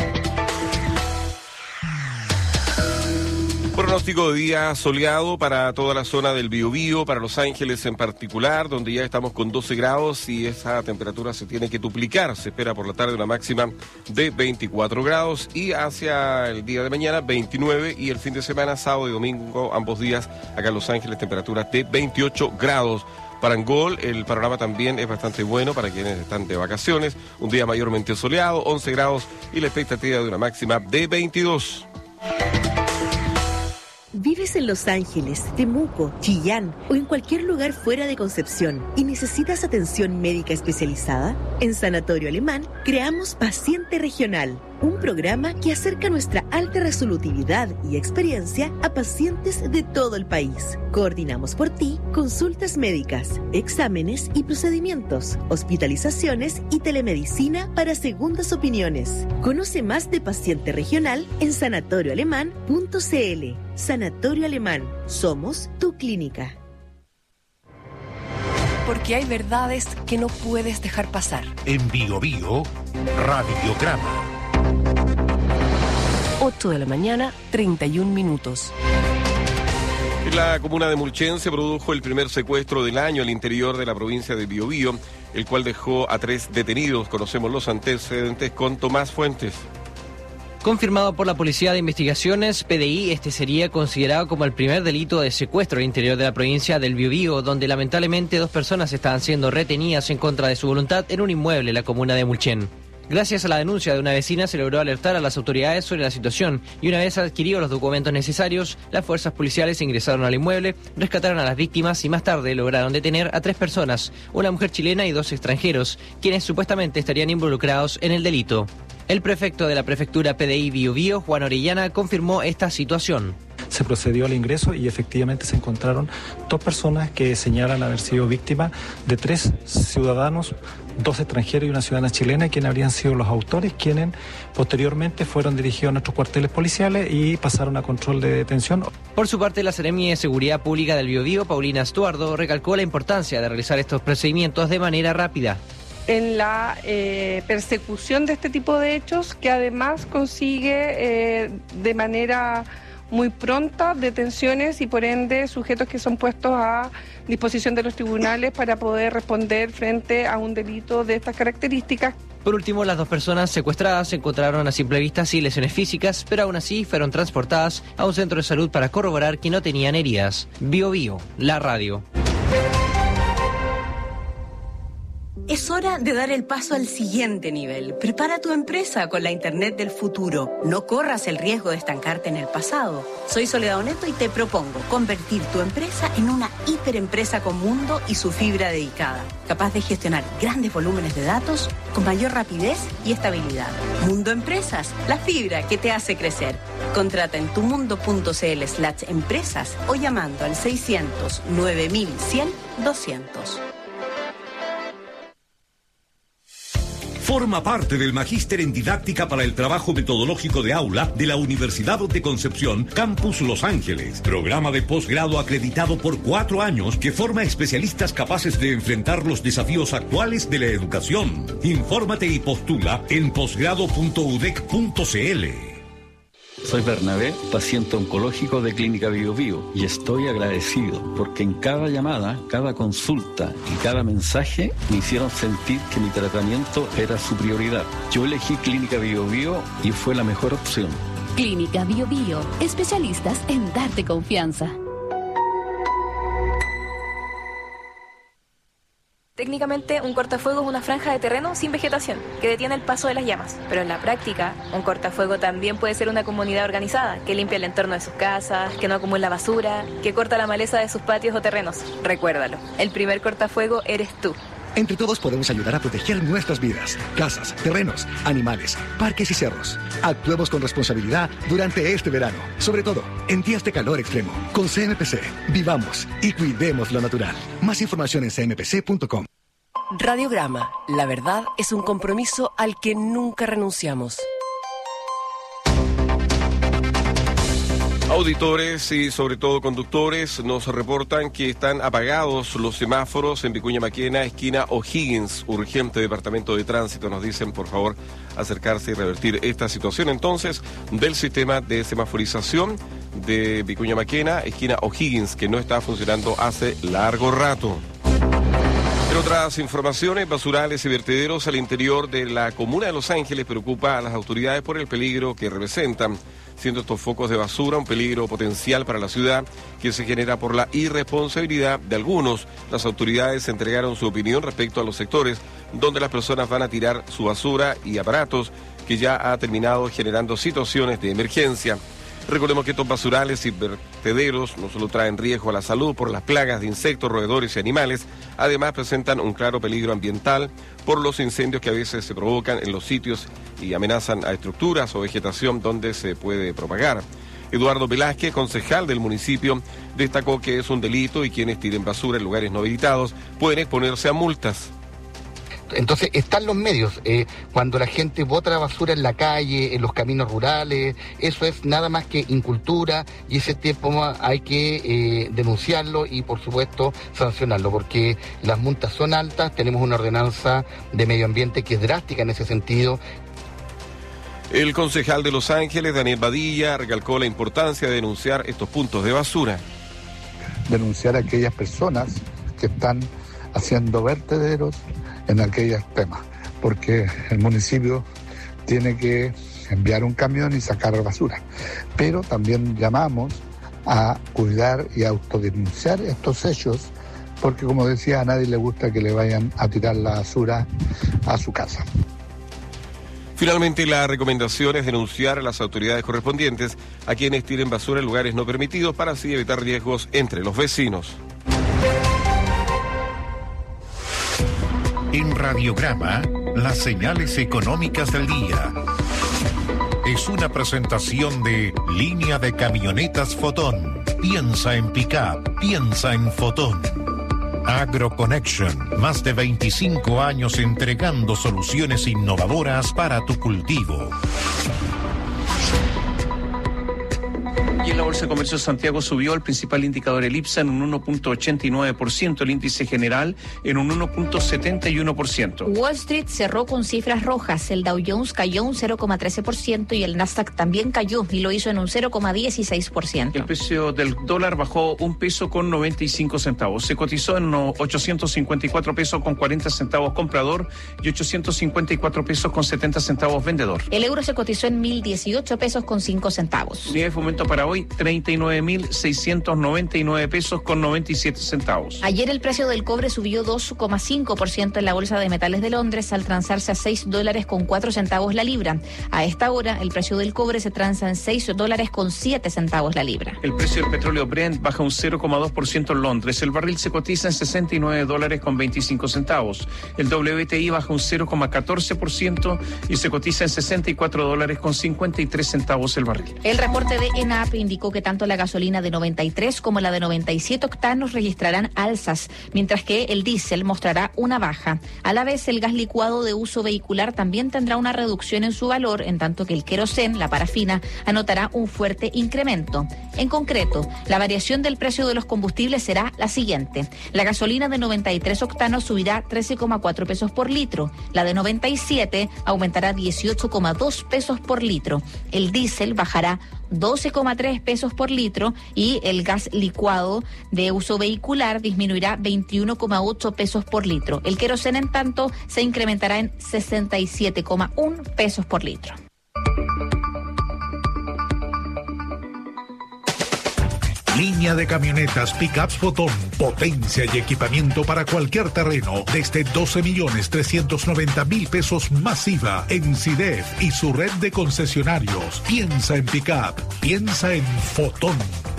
Pronóstico de día soleado para toda la zona del Biobío, para Los Ángeles en particular, donde ya estamos con 12 grados y esa temperatura se tiene que duplicar. Se espera por la tarde una máxima de 24 grados y hacia el día de mañana 29 y el fin de semana, sábado y domingo, ambos días acá en Los Ángeles, temperaturas de 28 grados. Para Angol el panorama también es bastante bueno para quienes están de vacaciones. Un día mayormente soleado, 11 grados y la expectativa de una máxima de 22. ¿Vives en Los Ángeles, Temuco, Chillán o en cualquier lugar fuera de Concepción y necesitas atención médica especializada? En Sanatorio Alemán creamos Paciente Regional, un programa que acerca nuestra alta resolutividad y experiencia a pacientes de todo el país. Coordinamos por ti consultas médicas, exámenes y procedimientos, hospitalizaciones y telemedicina para segundas opiniones. Conoce más de Paciente Regional en sanatorioalemán.cl. Sanatorio Alemán, somos tu clínica. Porque hay verdades que no puedes dejar pasar. En Bio Bio, Radiograma. 8 de la mañana, 31 minutos. En la comuna de Mulchen se produjo el primer secuestro del año al interior de la provincia de Biobío, el cual dejó a 3 detenidos. Conocemos los antecedentes con Tomás Fuentes. Confirmado por la Policía de Investigaciones, PDI, este sería considerado como el primer delito de secuestro al interior de la provincia del Biobío, donde lamentablemente 2 personas estaban siendo retenidas en contra de su voluntad en un inmueble en la comuna de Mulchen. Gracias a la denuncia de una vecina se logró alertar a las autoridades sobre la situación y una vez adquiridos los documentos necesarios, las fuerzas policiales ingresaron al inmueble, rescataron a las víctimas y más tarde lograron detener a 3 personas, una mujer chilena y 2 extranjeros, quienes supuestamente estarían involucrados en el delito. El prefecto de la prefectura PDI Biobío, Juan Orellana, confirmó esta situación. Se procedió al ingreso y efectivamente se encontraron 2 personas que señalan haber sido víctimas de 3 ciudadanos, 2 extranjeros y una ciudadana chilena, quienes habrían sido los autores, quienes posteriormente fueron dirigidos a nuestros cuarteles policiales y pasaron a control de detención. Por su parte, la Seremi de Seguridad Pública del Biobío, Paulina Estuardo, recalcó la importancia de realizar estos procedimientos de manera rápida. En la persecución de este tipo de hechos, que además consigue de manera muy pronta detenciones y por ende sujetos que son puestos a disposición de los tribunales para poder responder frente a un delito de estas características. Por último, las 2 personas secuestradas se encontraron a simple vista sin lesiones físicas, pero aún así fueron transportadas a un centro de salud para corroborar que no tenían heridas. Biobío, la radio. Es hora de dar el paso al siguiente nivel. Prepara tu empresa con la Internet del futuro. No corras el riesgo de estancarte en el pasado. Soy Soledad Oneto y te propongo convertir tu empresa en una hiperempresa con mundo y su fibra dedicada, capaz de gestionar grandes volúmenes de datos con mayor rapidez y estabilidad. Mundo Empresas, la fibra que te hace crecer. Contrata en tumundo.cl/empresas o llamando al 600 9100 200. Forma parte del Magíster en Didáctica para el Trabajo Metodológico de Aula de la Universidad de Concepción, Campus Los Ángeles. Programa de posgrado acreditado por 4 años que forma especialistas capaces de enfrentar los desafíos actuales de la educación. Infórmate y postula en posgrado.udec.cl. Soy Bernabé, paciente oncológico de Clínica Bio Bio, y estoy agradecido porque en cada llamada, cada consulta y cada mensaje me hicieron sentir que mi tratamiento era su prioridad. Yo elegí Clínica Bio Bio y fue la mejor opción. Clínica Bio Bio, especialistas en darte confianza. Técnicamente, un cortafuegos es una franja de terreno sin vegetación, que detiene el paso de las llamas. Pero en la práctica, un cortafuego también puede ser una comunidad organizada, que limpia el entorno de sus casas, que no acumula basura, que corta la maleza de sus patios o terrenos. Recuérdalo, el primer cortafuego eres tú. Entre todos podemos ayudar a proteger nuestras vidas, casas, terrenos, animales, parques y cerros. Actuemos con responsabilidad durante este verano, sobre todo en días de calor extremo. Con CMPC, vivamos y cuidemos lo natural. Más información en cmpc.com. Radiograma, la verdad es un compromiso al que nunca renunciamos. Auditores y sobre todo conductores nos reportan que están apagados los semáforos en Vicuña Maquena, esquina O'Higgins. Urgente Departamento de Tránsito, nos dicen, por favor, acercarse y revertir esta situación entonces del sistema de semaforización de Vicuña Maquena, esquina O'Higgins, que no está funcionando hace largo rato. En otras informaciones, basurales y vertederos al interior de la comuna de Los Ángeles preocupa a las autoridades por el peligro que representan, siendo estos focos de basura un peligro potencial para la ciudad que se genera por la irresponsabilidad de algunos. Las autoridades entregaron su opinión respecto a los sectores donde las personas van a tirar su basura y aparatos, que ya ha terminado generando situaciones de emergencia. Recordemos que estos basurales y vertederos no solo traen riesgo a la salud por las plagas de insectos, roedores y animales, además presentan un claro peligro ambiental por los incendios que a veces se provocan en los sitios y amenazan a estructuras o vegetación donde se puede propagar. Eduardo Velázquez, concejal del municipio, destacó que es un delito y quienes tiren basura en lugares no habilitados pueden exponerse a multas. Entonces están los medios, cuando la gente bota la basura en la calle, en los caminos rurales, eso es nada más que incultura y ese tiempo hay que denunciarlo y por supuesto sancionarlo, porque las multas son altas, tenemos una ordenanza de medio ambiente que es drástica en ese sentido. El concejal de Los Ángeles, Daniel Badilla, recalcó la importancia de denunciar estos puntos de basura. Denunciar a aquellas personas que están haciendo vertederos en aquellos temas, porque el municipio tiene que enviar un camión y sacar basura, pero también llamamos a cuidar y autodenunciar estos hechos, porque como decía, a nadie le gusta que le vayan a tirar la basura a su casa. Finalmente, la recomendación es denunciar a las autoridades correspondientes a quienes tiren basura en lugares no permitidos para así evitar riesgos entre los vecinos. En Radiograma, las señales económicas del día. Es una presentación de Línea de Camionetas Fotón. Piensa en pick-up, piensa en Fotón. AgroConnection, más de 25 años entregando soluciones innovadoras para tu cultivo. Y en la Bolsa de Comercio de Santiago subió el principal indicador, el IPSA, en un 1.89%, el índice general en un 1.71%. Wall Street cerró con cifras rojas, el Dow Jones cayó un 0.13% y el Nasdaq también cayó y lo hizo en un 0.16%. El precio del dólar bajó $1.95, se cotizó en 854 pesos con 40 centavos comprador y 854 pesos con 70 centavos vendedor. El euro se cotizó en 1.018 pesos con 5 centavos. Unidad de fomento para hoy, 39.699 pesos con 97 centavos. Ayer el precio del cobre subió 2,5% en la Bolsa de Metales de Londres al transarse a $6 con 4 centavos la libra. A esta hora el precio del cobre se transa en $6 con 7 centavos la libra. El precio del petróleo Brent baja un 0,2% en Londres. El barril se cotiza en $69 con 25 centavos. El WTI baja un 0,14% y se cotiza en $64 con 53 centavos el barril. El reporte de ENAP indicó que tanto la gasolina de 93 como la de 97 octanos registrarán alzas, mientras que el diésel mostrará una baja. A la vez, el gas licuado de uso vehicular también tendrá una reducción en su valor, en tanto que el querosén, la parafina, anotará un fuerte incremento. En concreto, la variación del precio de los combustibles será la siguiente. La gasolina de 93 octanos subirá 13,4 pesos por litro. La de 97 aumentará 18,2 pesos por litro. El diésel bajará 12,3 pesos por litro y el gas licuado de uso vehicular disminuirá 21,8 pesos por litro. El querosén, en tanto, se incrementará en 67,1 pesos por litro. Línea de camionetas Pickups Fotón, potencia y equipamiento para cualquier terreno, desde 12.390.000 pesos masiva en CIDEF y su red de concesionarios. Piensa en Pickup, piensa en Fotón.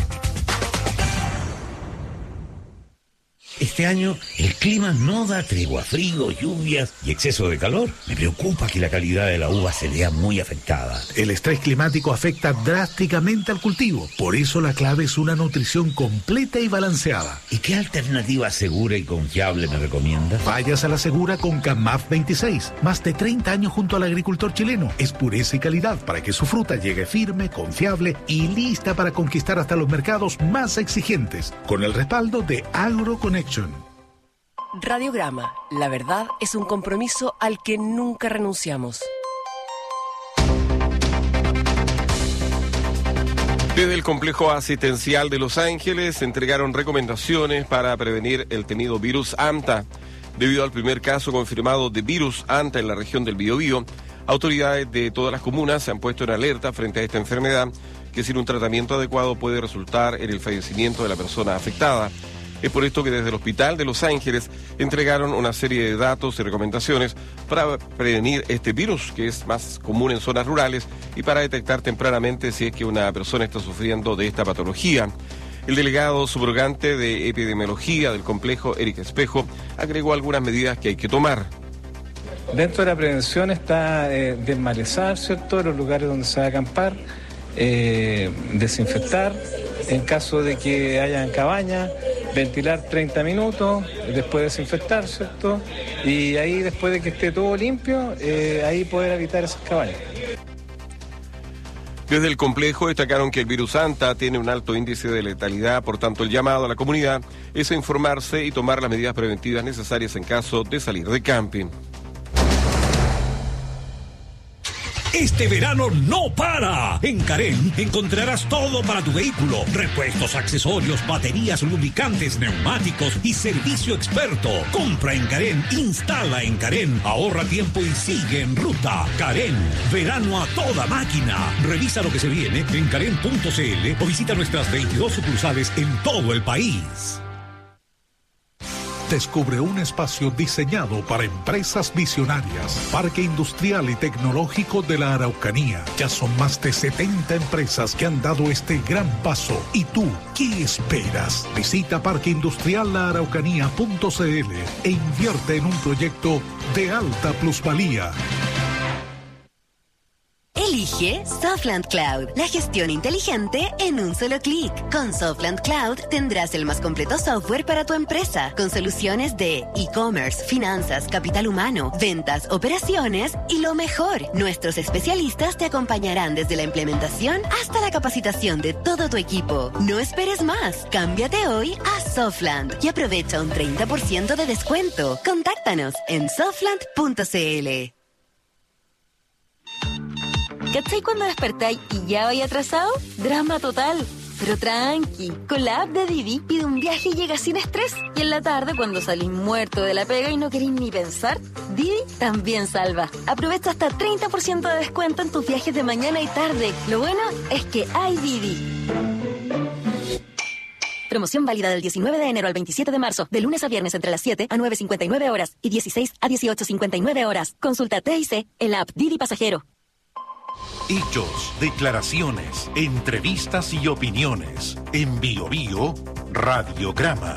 Este año el clima no da tregua, frío, lluvias y exceso de calor. Me preocupa que la calidad de la uva se vea muy afectada. El estrés climático afecta drásticamente al cultivo. Por eso la clave es una nutrición completa y balanceada. ¿Y qué alternativa segura y confiable me recomiendas? Vayas a la segura con CAMAF 26. Más de 30 años junto al agricultor chileno. Es pureza y calidad para que su fruta llegue firme, confiable y lista para conquistar hasta los mercados más exigentes. Con el respaldo de AgroConnection. Radiograma. La verdad es un compromiso al que nunca renunciamos. Desde el complejo asistencial de Los Ángeles se entregaron recomendaciones para prevenir el temido virus ANTA. Debido al primer caso confirmado de virus ANTA en la región del Biobío, autoridades de todas las comunas se han puesto en alerta frente a esta enfermedad que sin un tratamiento adecuado puede resultar en el fallecimiento de la persona afectada. Es por esto que desde el Hospital de Los Ángeles entregaron una serie de datos y recomendaciones para prevenir este virus, que es más común en zonas rurales, y para detectar tempranamente si es que una persona está sufriendo de esta patología. El delegado subrogante de epidemiología del complejo, Eric Espejo, agregó algunas medidas que hay que tomar. Dentro de la prevención está desmalezar, ¿cierto?, los lugares donde se va a acampar, desinfectar, en caso de que hayan cabañas, ventilar 30 minutos, después desinfectar, ¿cierto? Y ahí, después de que esté todo limpio, ahí poder habitar esas cabañas. Desde el complejo destacaron que el virus ANTA tiene un alto índice de letalidad, por tanto el llamado a la comunidad es a informarse y tomar las medidas preventivas necesarias en caso de salir de camping. Este verano no para. En Carén encontrarás todo para tu vehículo: repuestos, accesorios, baterías, lubricantes, neumáticos y servicio experto. Compra en Carén, instala en Carén, ahorra tiempo y sigue en ruta. Carén, verano a toda máquina. Revisa lo que se viene en carén.cl o visita nuestras 22 sucursales en todo el país. Descubre un espacio diseñado para empresas visionarias. Parque Industrial y Tecnológico de la Araucanía. Ya son más de 70 empresas que han dado este gran paso. ¿Y tú qué esperas? Visita parqueindustriallaaraucanía.cl e invierte en un proyecto de alta plusvalía. Elige Softland Cloud, la gestión inteligente en un solo clic. Con Softland Cloud tendrás el más completo software para tu empresa, con soluciones de e-commerce, finanzas, capital humano, ventas, operaciones y lo mejor. Nuestros especialistas te acompañarán desde la implementación hasta la capacitación de todo tu equipo. No esperes más. Cámbiate hoy a Softland y aprovecha un 30% de descuento. Contáctanos en softland.cl. ¿Cachai cuando despertáis y ya vais atrasado? Drama total. Pero tranqui, con la app de Didi pide un viaje y llega sin estrés. Y en la tarde, cuando salís muerto de la pega y no queréis ni pensar, Didi también salva. Aprovecha hasta 30% de descuento en tus viajes de mañana y tarde. Lo bueno es que hay Didi. Promoción válida del 19 de enero al 27 de marzo, de lunes a viernes entre las 7 a 9:59 horas y 16 a 18:59 horas. Consulta TIC en la app Didi Pasajero. Hechos, declaraciones, entrevistas y opiniones. En Bio Bio, Radiograma.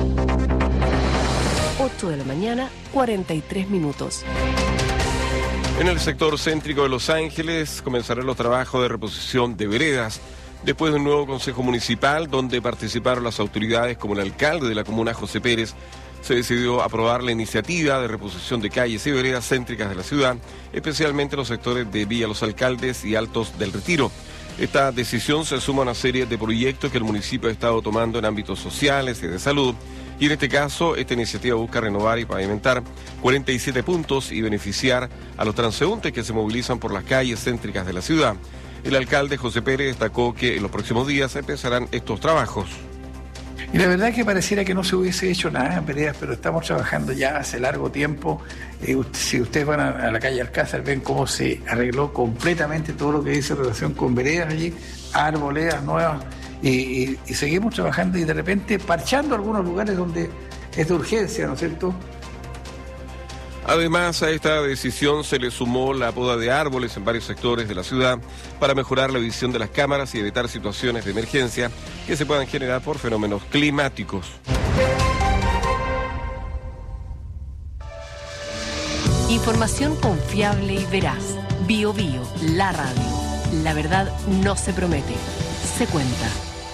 8 de la mañana, 43 minutos. En el sector céntrico de Los Ángeles comenzarán los trabajos de reposición de veredas después de un nuevo consejo municipal donde participaron las autoridades como el alcalde de la comuna, José Pérez. Se decidió aprobar la iniciativa de reposición de calles y veredas céntricas de la ciudad, especialmente los sectores de Villa Los Alcaldes y Altos del Retiro. Esta decisión se suma a una serie de proyectos que el municipio ha estado tomando en ámbitos sociales y de salud, y en este caso esta iniciativa busca renovar y pavimentar 47 puntos y beneficiar a los transeúntes que se movilizan por las calles céntricas de la ciudad. El alcalde José Pérez destacó que en los próximos días empezarán estos trabajos. Y la verdad que pareciera que no se hubiese hecho nada en veredas, pero estamos trabajando ya hace largo tiempo. Si ustedes van a la calle Alcázar, ven cómo se arregló completamente todo lo que dice en relación con veredas allí, arboledas nuevas, y seguimos trabajando y de repente parchando algunos lugares donde es de urgencia, ¿no es cierto? Además, a esta decisión se le sumó la poda de árboles en varios sectores de la ciudad para mejorar la visión de las cámaras y evitar situaciones de emergencia que se puedan generar por fenómenos climáticos. Información confiable y veraz. Bio Bio, la radio. La verdad no se promete, se cuenta.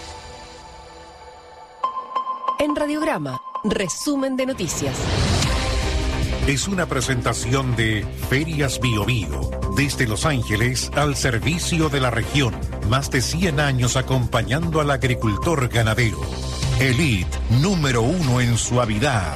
En Radiograma, resumen de noticias. Es una presentación de Ferias Bio Bio, desde Los Ángeles al servicio de la región. Más de 100 años acompañando al agricultor ganadero. Elite, número 1 en suavidad.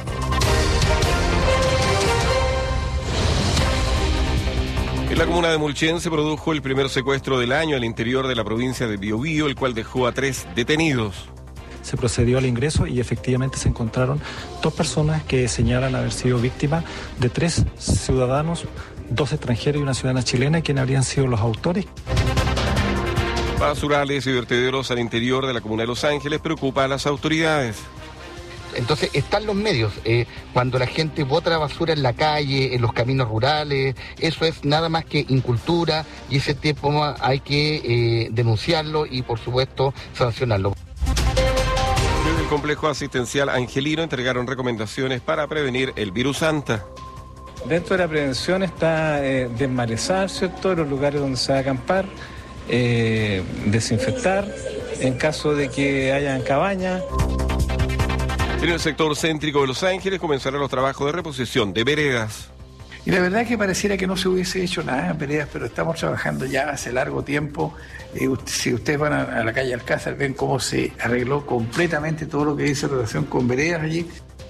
En la comuna de Mulchen se produjo el primer secuestro del año al interior de la provincia de Biobío, el cual dejó a 3 detenidos. Se procedió al ingreso y efectivamente se encontraron 2 personas que señalan haber sido víctimas de 3 ciudadanos, 2 extranjeros y una ciudadana chilena, quienes habrían sido los autores. Basurales y vertederos al interior de la comuna de Los Ángeles preocupa a las autoridades. Entonces están los medios, cuando la gente bota la basura en la calle, en los caminos rurales, eso es nada más que incultura y ese tiempo hay que denunciarlo y por supuesto sancionarlo. Desde el complejo asistencial Angelino entregaron recomendaciones para prevenir el virus Santa. Dentro de la prevención está desmalezar, ¿cierto?, los lugares donde se va a acampar, desinfectar en caso de que hayan cabañas. En el sector céntrico de Los Ángeles comenzarán los trabajos de reposición de veredas. Y la verdad que pareciera que no se hubiese hecho nada en veredas, pero estamos trabajando ya hace largo tiempo. Si ustedes van a la calle Alcázar, ven cómo se arregló completamente todo lo que dice en relación con veredas allí.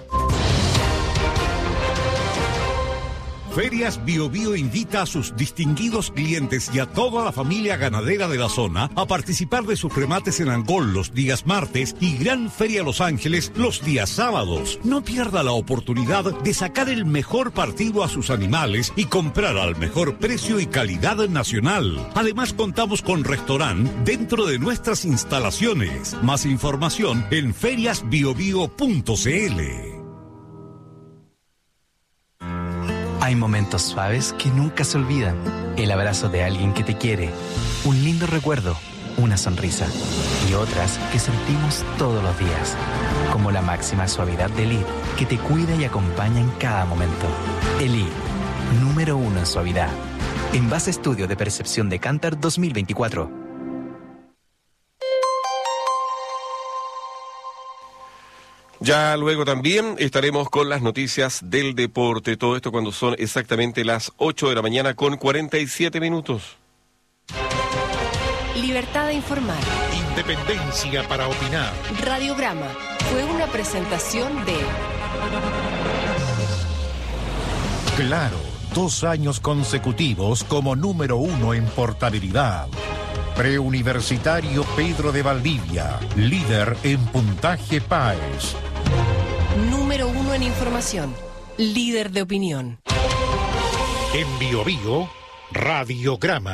Ferias Bio Bio invita a sus distinguidos clientes y a toda la familia ganadera de la zona a participar de sus remates en Angol los días martes y Gran Feria Los Ángeles los días sábados. No pierda la oportunidad de sacar el mejor partido a sus animales y comprar al mejor precio y calidad nacional. Además contamos con restaurante dentro de nuestras instalaciones. Más información en feriasbiobio.cl. Hay momentos suaves que nunca se olvidan. El abrazo de alguien que te quiere, un lindo recuerdo, una sonrisa. Y otras que sentimos todos los días, como la máxima suavidad de Elite, que te cuida y acompaña en cada momento. Elite, número 1 en suavidad. En base a estudio de percepción de Kantar 2024. Ya luego también estaremos con las noticias del deporte. Todo esto cuando son exactamente las 8 de la mañana con 47 minutos. Libertad de informar. Independencia para opinar. Radiograma fue una presentación de... Claro, 2 años consecutivos como número 1 en portabilidad. Preuniversitario Pedro de Valdivia, líder en puntaje PAES. Número 1 en información, líder de opinión. En Bio Bio, Radiograma.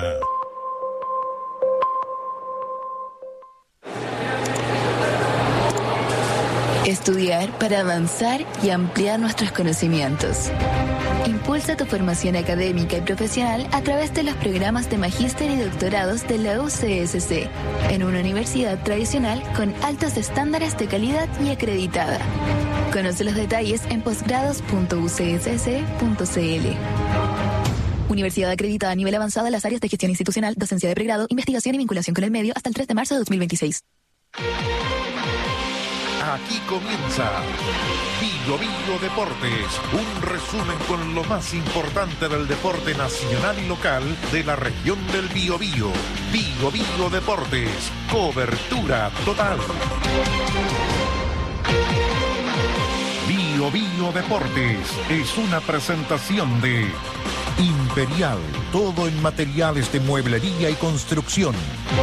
Estudiar para avanzar y ampliar nuestros conocimientos. Impulsa tu formación académica y profesional a través de los programas de magíster y doctorados de la UCSC, en una universidad tradicional con altos estándares de calidad y acreditada. Conoce los detalles en posgrados.ucss.cl. Universidad acreditada a nivel avanzado en las áreas de gestión institucional, docencia de pregrado, investigación y vinculación con el medio hasta el 3 de marzo de 2026. Aquí comienza Bio Bio Deportes, un resumen con lo más importante del deporte nacional y local de la región del Biobío. Bio Bio Deportes, cobertura total. Bio Bio Deportes es una presentación de Imperial, todo en materiales de mueblería y construcción.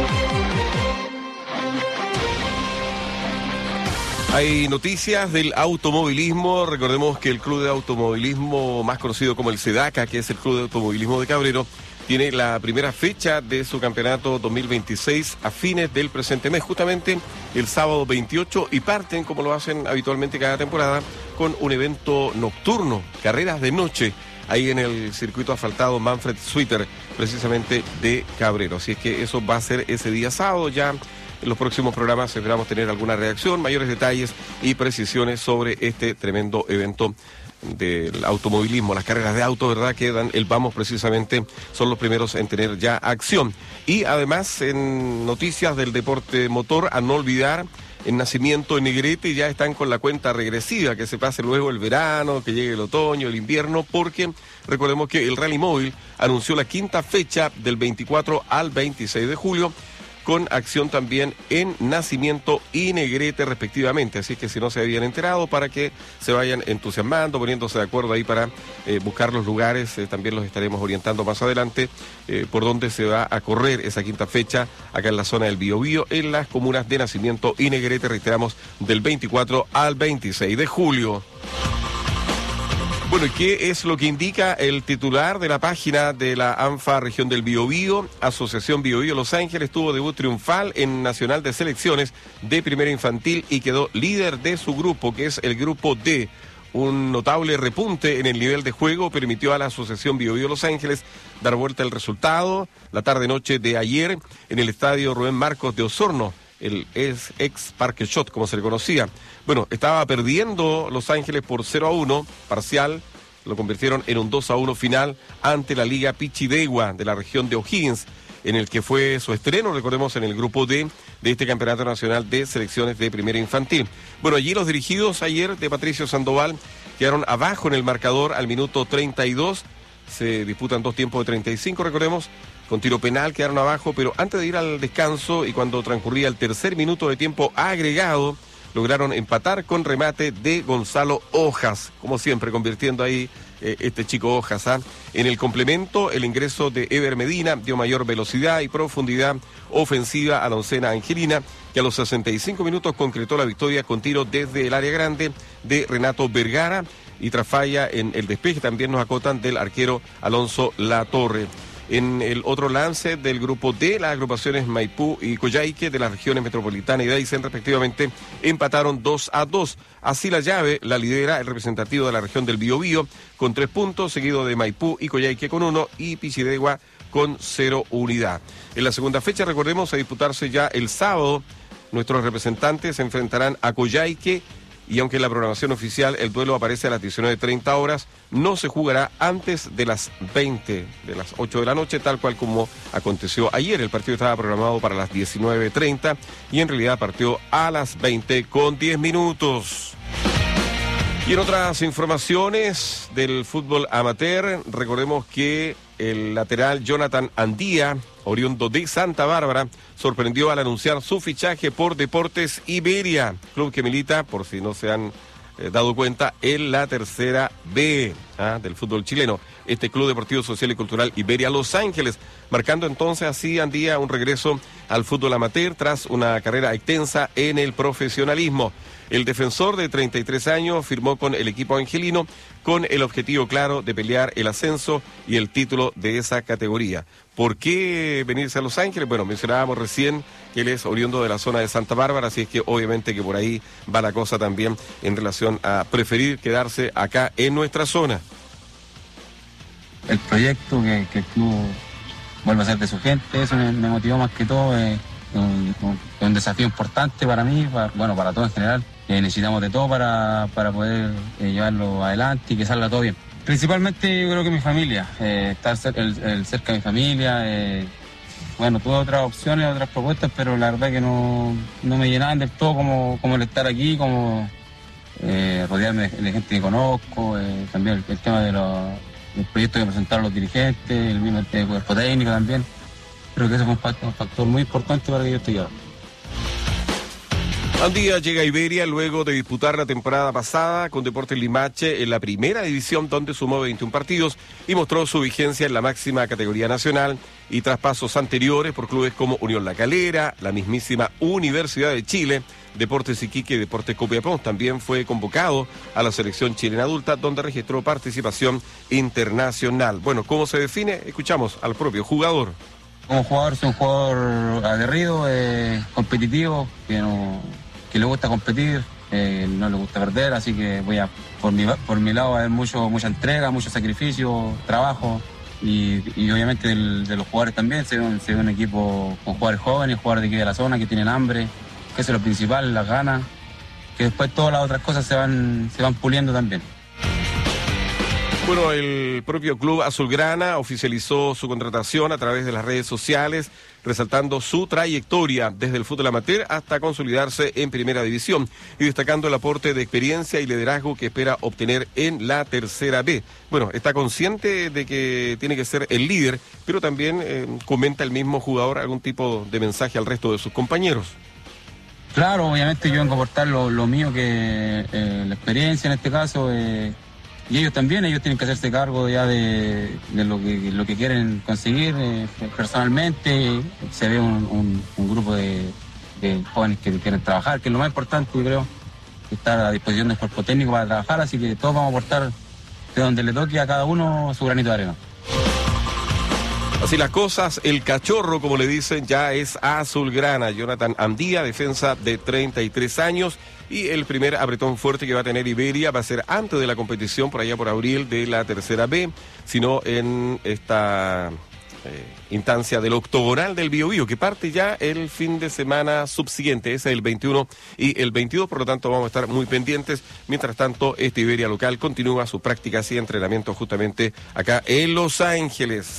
Hay noticias del automovilismo. Recordemos que el club de automovilismo más conocido como el SEDACA, que es el Club de Automovilismo de Cabrero, tiene la primera fecha de su campeonato 2026 a fines del presente mes, justamente el sábado 28, y parten, como lo hacen habitualmente cada temporada, con un evento nocturno, carreras de noche, ahí en el circuito asfaltado Manfred Suiter, precisamente de Cabrero. Así es que eso va a ser ese día sábado. Ya en los próximos programas esperamos tener alguna reacción, mayores detalles y precisiones sobre este tremendo evento del automovilismo. Las carreras de auto, ¿verdad?, que dan el Vamos precisamente, son los primeros en tener ya acción. Y además, en noticias del deporte motor, a no olvidar, en Nacimiento, en Negrete, ya están con la cuenta regresiva, que se pase luego el verano, que llegue el otoño, el invierno, porque recordemos que el Rally Móvil anunció la quinta fecha del 24 al 26 de julio, con acción también en Nacimiento y Negrete respectivamente. Así que si no se habían enterado, para que se vayan entusiasmando, poniéndose de acuerdo ahí para buscar los lugares, también los estaremos orientando más adelante por dónde se va a correr esa quinta fecha acá en la zona del Biobío, en las comunas de Nacimiento y Negrete, reiteramos, del 24 al 26 de julio. Bueno, ¿y qué es lo que indica el titular de la página de la ANFA Región del Biobío? Asociación Biobío Los Ángeles tuvo debut triunfal en Nacional de Selecciones de Primera Infantil y quedó líder de su grupo, que es el Grupo D. Un notable repunte en el nivel de juego permitió a la Asociación Biobío Los Ángeles dar vuelta al resultado la tarde-noche de ayer en el estadio Rubén Marcos de Osorno, el ex Parque Shot, como se le conocía. Bueno, estaba perdiendo Los Ángeles por 0-1, parcial, lo convirtieron en un 2-1 final ante la Liga Pichidegua de la región de O'Higgins, en el que fue su estreno, recordemos, en el grupo D de este Campeonato Nacional de Selecciones de Primera Infantil. Bueno, allí los dirigidos ayer de Patricio Sandoval quedaron abajo en el marcador al minuto 32, se disputan dos tiempos de 35, recordemos, con tiro penal quedaron abajo, pero antes de ir al descanso y cuando transcurría el tercer minuto de tiempo agregado, lograron empatar con remate de Gonzalo Hojas, como siempre, convirtiendo ahí este chico Hojas. En el complemento, el ingreso de Ever Medina dio mayor velocidad y profundidad ofensiva a la oncena angelina, que a los 65 minutos concretó la victoria con tiro desde el área grande de Renato Vergara, y tras falla en el despeje también nos acotan del arquero Alonso Latorre. En el otro lance del grupo D, las agrupaciones Maipú y Coyhaique de las regiones metropolitana y Daisen respectivamente empataron 2-2. Así la llave la lidera el representativo de la región del Biobío con 3 puntos, seguido de Maipú y Coyhaique con 1 y Pichidegua con 0 unidad. En la segunda fecha, recordemos, a disputarse ya el sábado, nuestros representantes se enfrentarán a Coyhaique, y aunque en la programación oficial el duelo aparece a las 19:30 horas, no se jugará antes de las 20, de las 8 de la noche, tal cual como aconteció ayer. El partido estaba programado para las 19:30 y en realidad partió a las 20:10. Y en otras informaciones del fútbol amateur, recordemos que el lateral Jonathan Andía, oriundo de Santa Bárbara, sorprendió al anunciar su fichaje por Deportes Iberia, club que milita, por si no se han dado cuenta, en la tercera B del fútbol chileno. Este Club Deportivo Social y Cultural Iberia Los Ángeles, marcando entonces así Andía un regreso al fútbol amateur tras una carrera extensa en el profesionalismo. El defensor de 33 años firmó con el equipo angelino con el objetivo claro de pelear el ascenso y el título de esa categoría. ¿Por qué venirse a Los Ángeles? Bueno, mencionábamos recién que él es oriundo de la zona de Santa Bárbara, así es que obviamente que por ahí va la cosa también en relación a preferir quedarse acá en nuestra zona. El proyecto, que el club vuelva a ser de su gente, eso me motivó más que todo. Es un desafío importante para mí, para todos en general. Necesitamos de todo para poder llevarlo adelante y que salga todo bien. Principalmente yo creo que mi familia, estar cerca de mi familia. Bueno, tuve otras opciones, otras propuestas, pero la verdad que no me llenaban del todo como el estar aquí, como rodearme de gente que conozco, también el tema de los proyectos que presentaron los dirigentes, el mismo cuerpo técnico también. Creo que ese fue un factor muy importante para que yo esté ahora. Andía llega a Iberia luego de disputar la temporada pasada con Deportes Limache en la primera división, donde sumó 21 partidos y mostró su vigencia en la máxima categoría nacional, y tras pasos anteriores por clubes como Unión La Calera, la mismísima Universidad de Chile, Deportes Iquique y Deportes Copiapó, también fue convocado a la selección chilena adulta, donde registró participación internacional. Bueno, ¿cómo se define? Escuchamos al propio jugador. Como jugador, soy un jugador aguerrido, competitivo, que le gusta competir, no le gusta perder, así que voy a, por mi lado, a ver mucha entrega, mucho sacrificio, trabajo, y obviamente de los jugadores también. Se ve un equipo con jugadores jóvenes, jugadores de aquí de la zona que tienen hambre, que eso es lo principal, las ganas, que después todas las otras cosas se van puliendo también. Bueno, el propio club azulgrana oficializó su contratación a través de las redes sociales, resaltando su trayectoria desde el fútbol amateur hasta consolidarse en primera división y destacando el aporte de experiencia y liderazgo que espera obtener en la tercera B. Bueno, está consciente de que tiene que ser el líder, pero también comenta el mismo jugador algún tipo de mensaje al resto de sus compañeros. Claro, obviamente yo vengo a aportar lo mío, que la experiencia en este caso, y ellos también, ellos tienen que hacerse cargo ya de lo que quieren conseguir personalmente. Se ve un grupo de jóvenes que quieren trabajar, que es lo más importante, yo creo, que estar a disposición del cuerpo técnico para trabajar, así que todos vamos a aportar de donde le toque a cada uno su granito de arena. Así las cosas, el cachorro, como le dicen, ya es azulgrana. Jonathan Andía, defensa de 33 años, y el primer apretón fuerte que va a tener Iberia va a ser antes de la competición, por allá por abril, de la tercera B, sino en esta instancia del octogonal del Biobío, que parte ya el fin de semana subsiguiente, ese es el 21 y el 22, por lo tanto vamos a estar muy pendientes. Mientras tanto, este Iberia local continúa sus prácticas y entrenamientos justamente acá en Los Ángeles.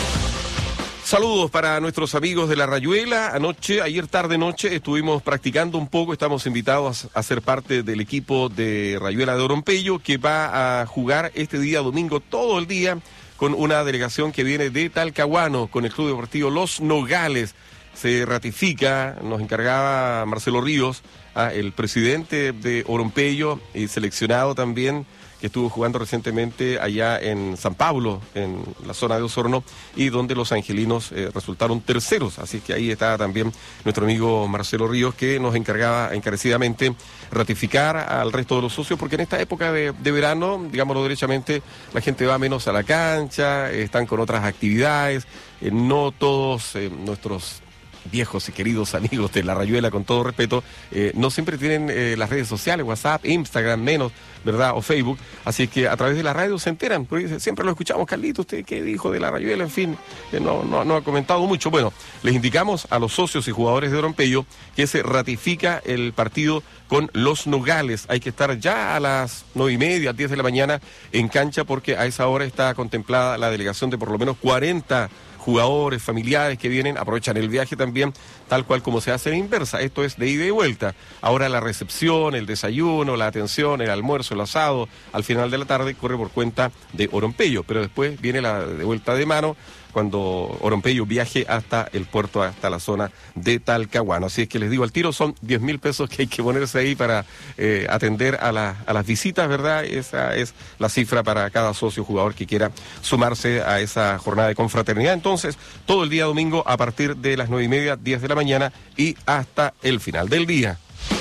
Saludos para nuestros amigos de La Rayuela. Ayer tarde-noche, estuvimos practicando un poco. Estamos invitados a ser parte del equipo de Rayuela de Orompello, que va a jugar este día domingo todo el día con una delegación que viene de Talcahuano, con el Club Deportivo Los Nogales. Se ratifica, nos encargaba Marcelo Ríos, el presidente de Orompello y seleccionado también, que estuvo jugando recientemente allá en San Pablo, en la zona de Osorno, y donde los angelinos resultaron terceros. Así que ahí está también nuestro amigo Marcelo Ríos, que nos encargaba encarecidamente ratificar al resto de los socios, porque en esta época de verano, digámoslo derechamente, la gente va menos a la cancha, están con otras actividades, no todos nuestros viejos y queridos amigos de La Rayuela, con todo respeto, no siempre tienen las redes sociales, WhatsApp, Instagram, menos, ¿verdad? O Facebook. Así que a través de la radio se enteran, porque siempre lo escuchamos. Carlito, ¿usted qué dijo de La Rayuela? En fin, no ha comentado mucho. Bueno, les indicamos a los socios y jugadores de Orompello que se ratifica el partido con Los Nogales. Hay que estar ya a las 9:30, 10 de la mañana en cancha, porque a esa hora está contemplada la delegación de por lo menos 40 jugadores, familiares que vienen, aprovechan el viaje también, tal cual como se hace en inversa. Esto es de ida y vuelta. Ahora la recepción, el desayuno, la atención, el almuerzo, el asado, al final de la tarde corre por cuenta de Orompello, pero después viene la de vuelta de mano cuando Orompello viaje hasta el puerto, hasta la zona de Talcahuano. Así es que les digo al tiro, son 10.000 pesos que hay que ponerse ahí para atender a las visitas, ¿verdad? Esa es la cifra para cada socio jugador que quiera sumarse a esa jornada de confraternidad. Entonces, todo el día domingo a partir de las 9:30, 10 de la mañana y hasta el final del día.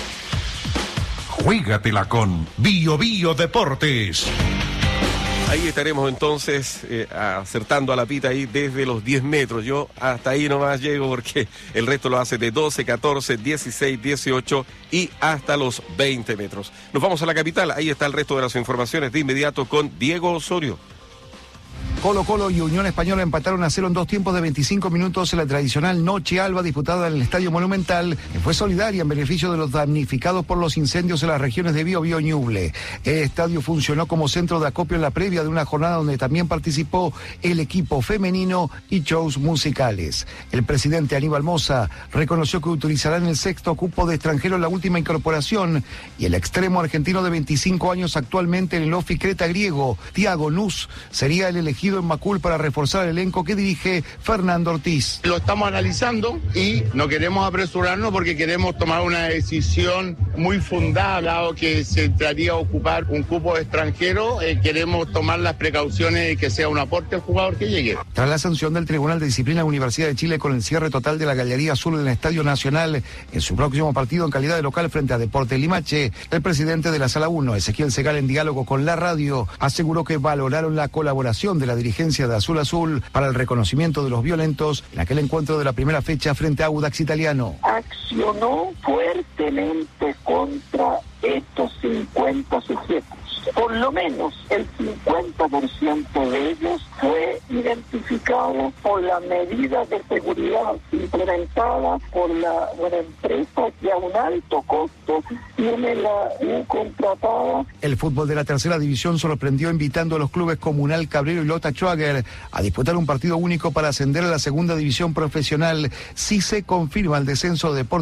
Juégatela con Bio Bio Deportes. Ahí estaremos entonces acertando a la pita ahí desde los 10 metros. Yo hasta ahí nomás llego, porque el resto lo hace de 12, 14, 16, 18 y hasta los 20 metros. Nos vamos a la capital. Ahí está el resto de las informaciones de inmediato con Diego Osorio. Colo-Colo y Unión Española empataron a 0 en 2 tiempos de 25 minutos en la tradicional Noche Alba disputada en el Estadio Monumental, que fue solidaria en beneficio de los damnificados por los incendios en las regiones de Biobío y Ñuble. El estadio funcionó como centro de acopio en la previa de una jornada donde también participó el equipo femenino y shows musicales. El presidente Aníbal Mosa reconoció que utilizarán el sexto cupo de extranjero en la última incorporación y el extremo argentino de 25 años actualmente en el Ofi Creta griego, Thiago Nus, sería el elegido en Macul para reforzar el elenco que dirige Fernando Ortiz. Lo estamos analizando y no queremos apresurarnos porque queremos tomar una decisión muy fundada, dado que se entraría a ocupar un cupo extranjero, queremos tomar las precauciones de que sea un aporte al jugador que llegue. Tras la sanción del Tribunal de Disciplina de la Universidad de Chile con el cierre total de la Galería Azul en el Estadio Nacional en su próximo partido en calidad de local frente a Deportes Limache, el presidente de la Sala 1, Ezequiel Segal, en diálogo con la radio, aseguró que valoraron la colaboración de la dirigencia de Azul Azul para el reconocimiento de los violentos en aquel encuentro de la primera fecha frente a Audax Italiano. Accionó fuertemente contra estos 50 sujetos. Por lo menos el 50% de ellos fue identificado por las medidas de seguridad implementadas por la empresa que a un alto costo tiene la contratada. El fútbol de la tercera división sorprendió invitando a los clubes Comunal Cabrero y Lota Schwager a disputar un partido único para ascender a la segunda división profesional si se confirma el descenso de Deportes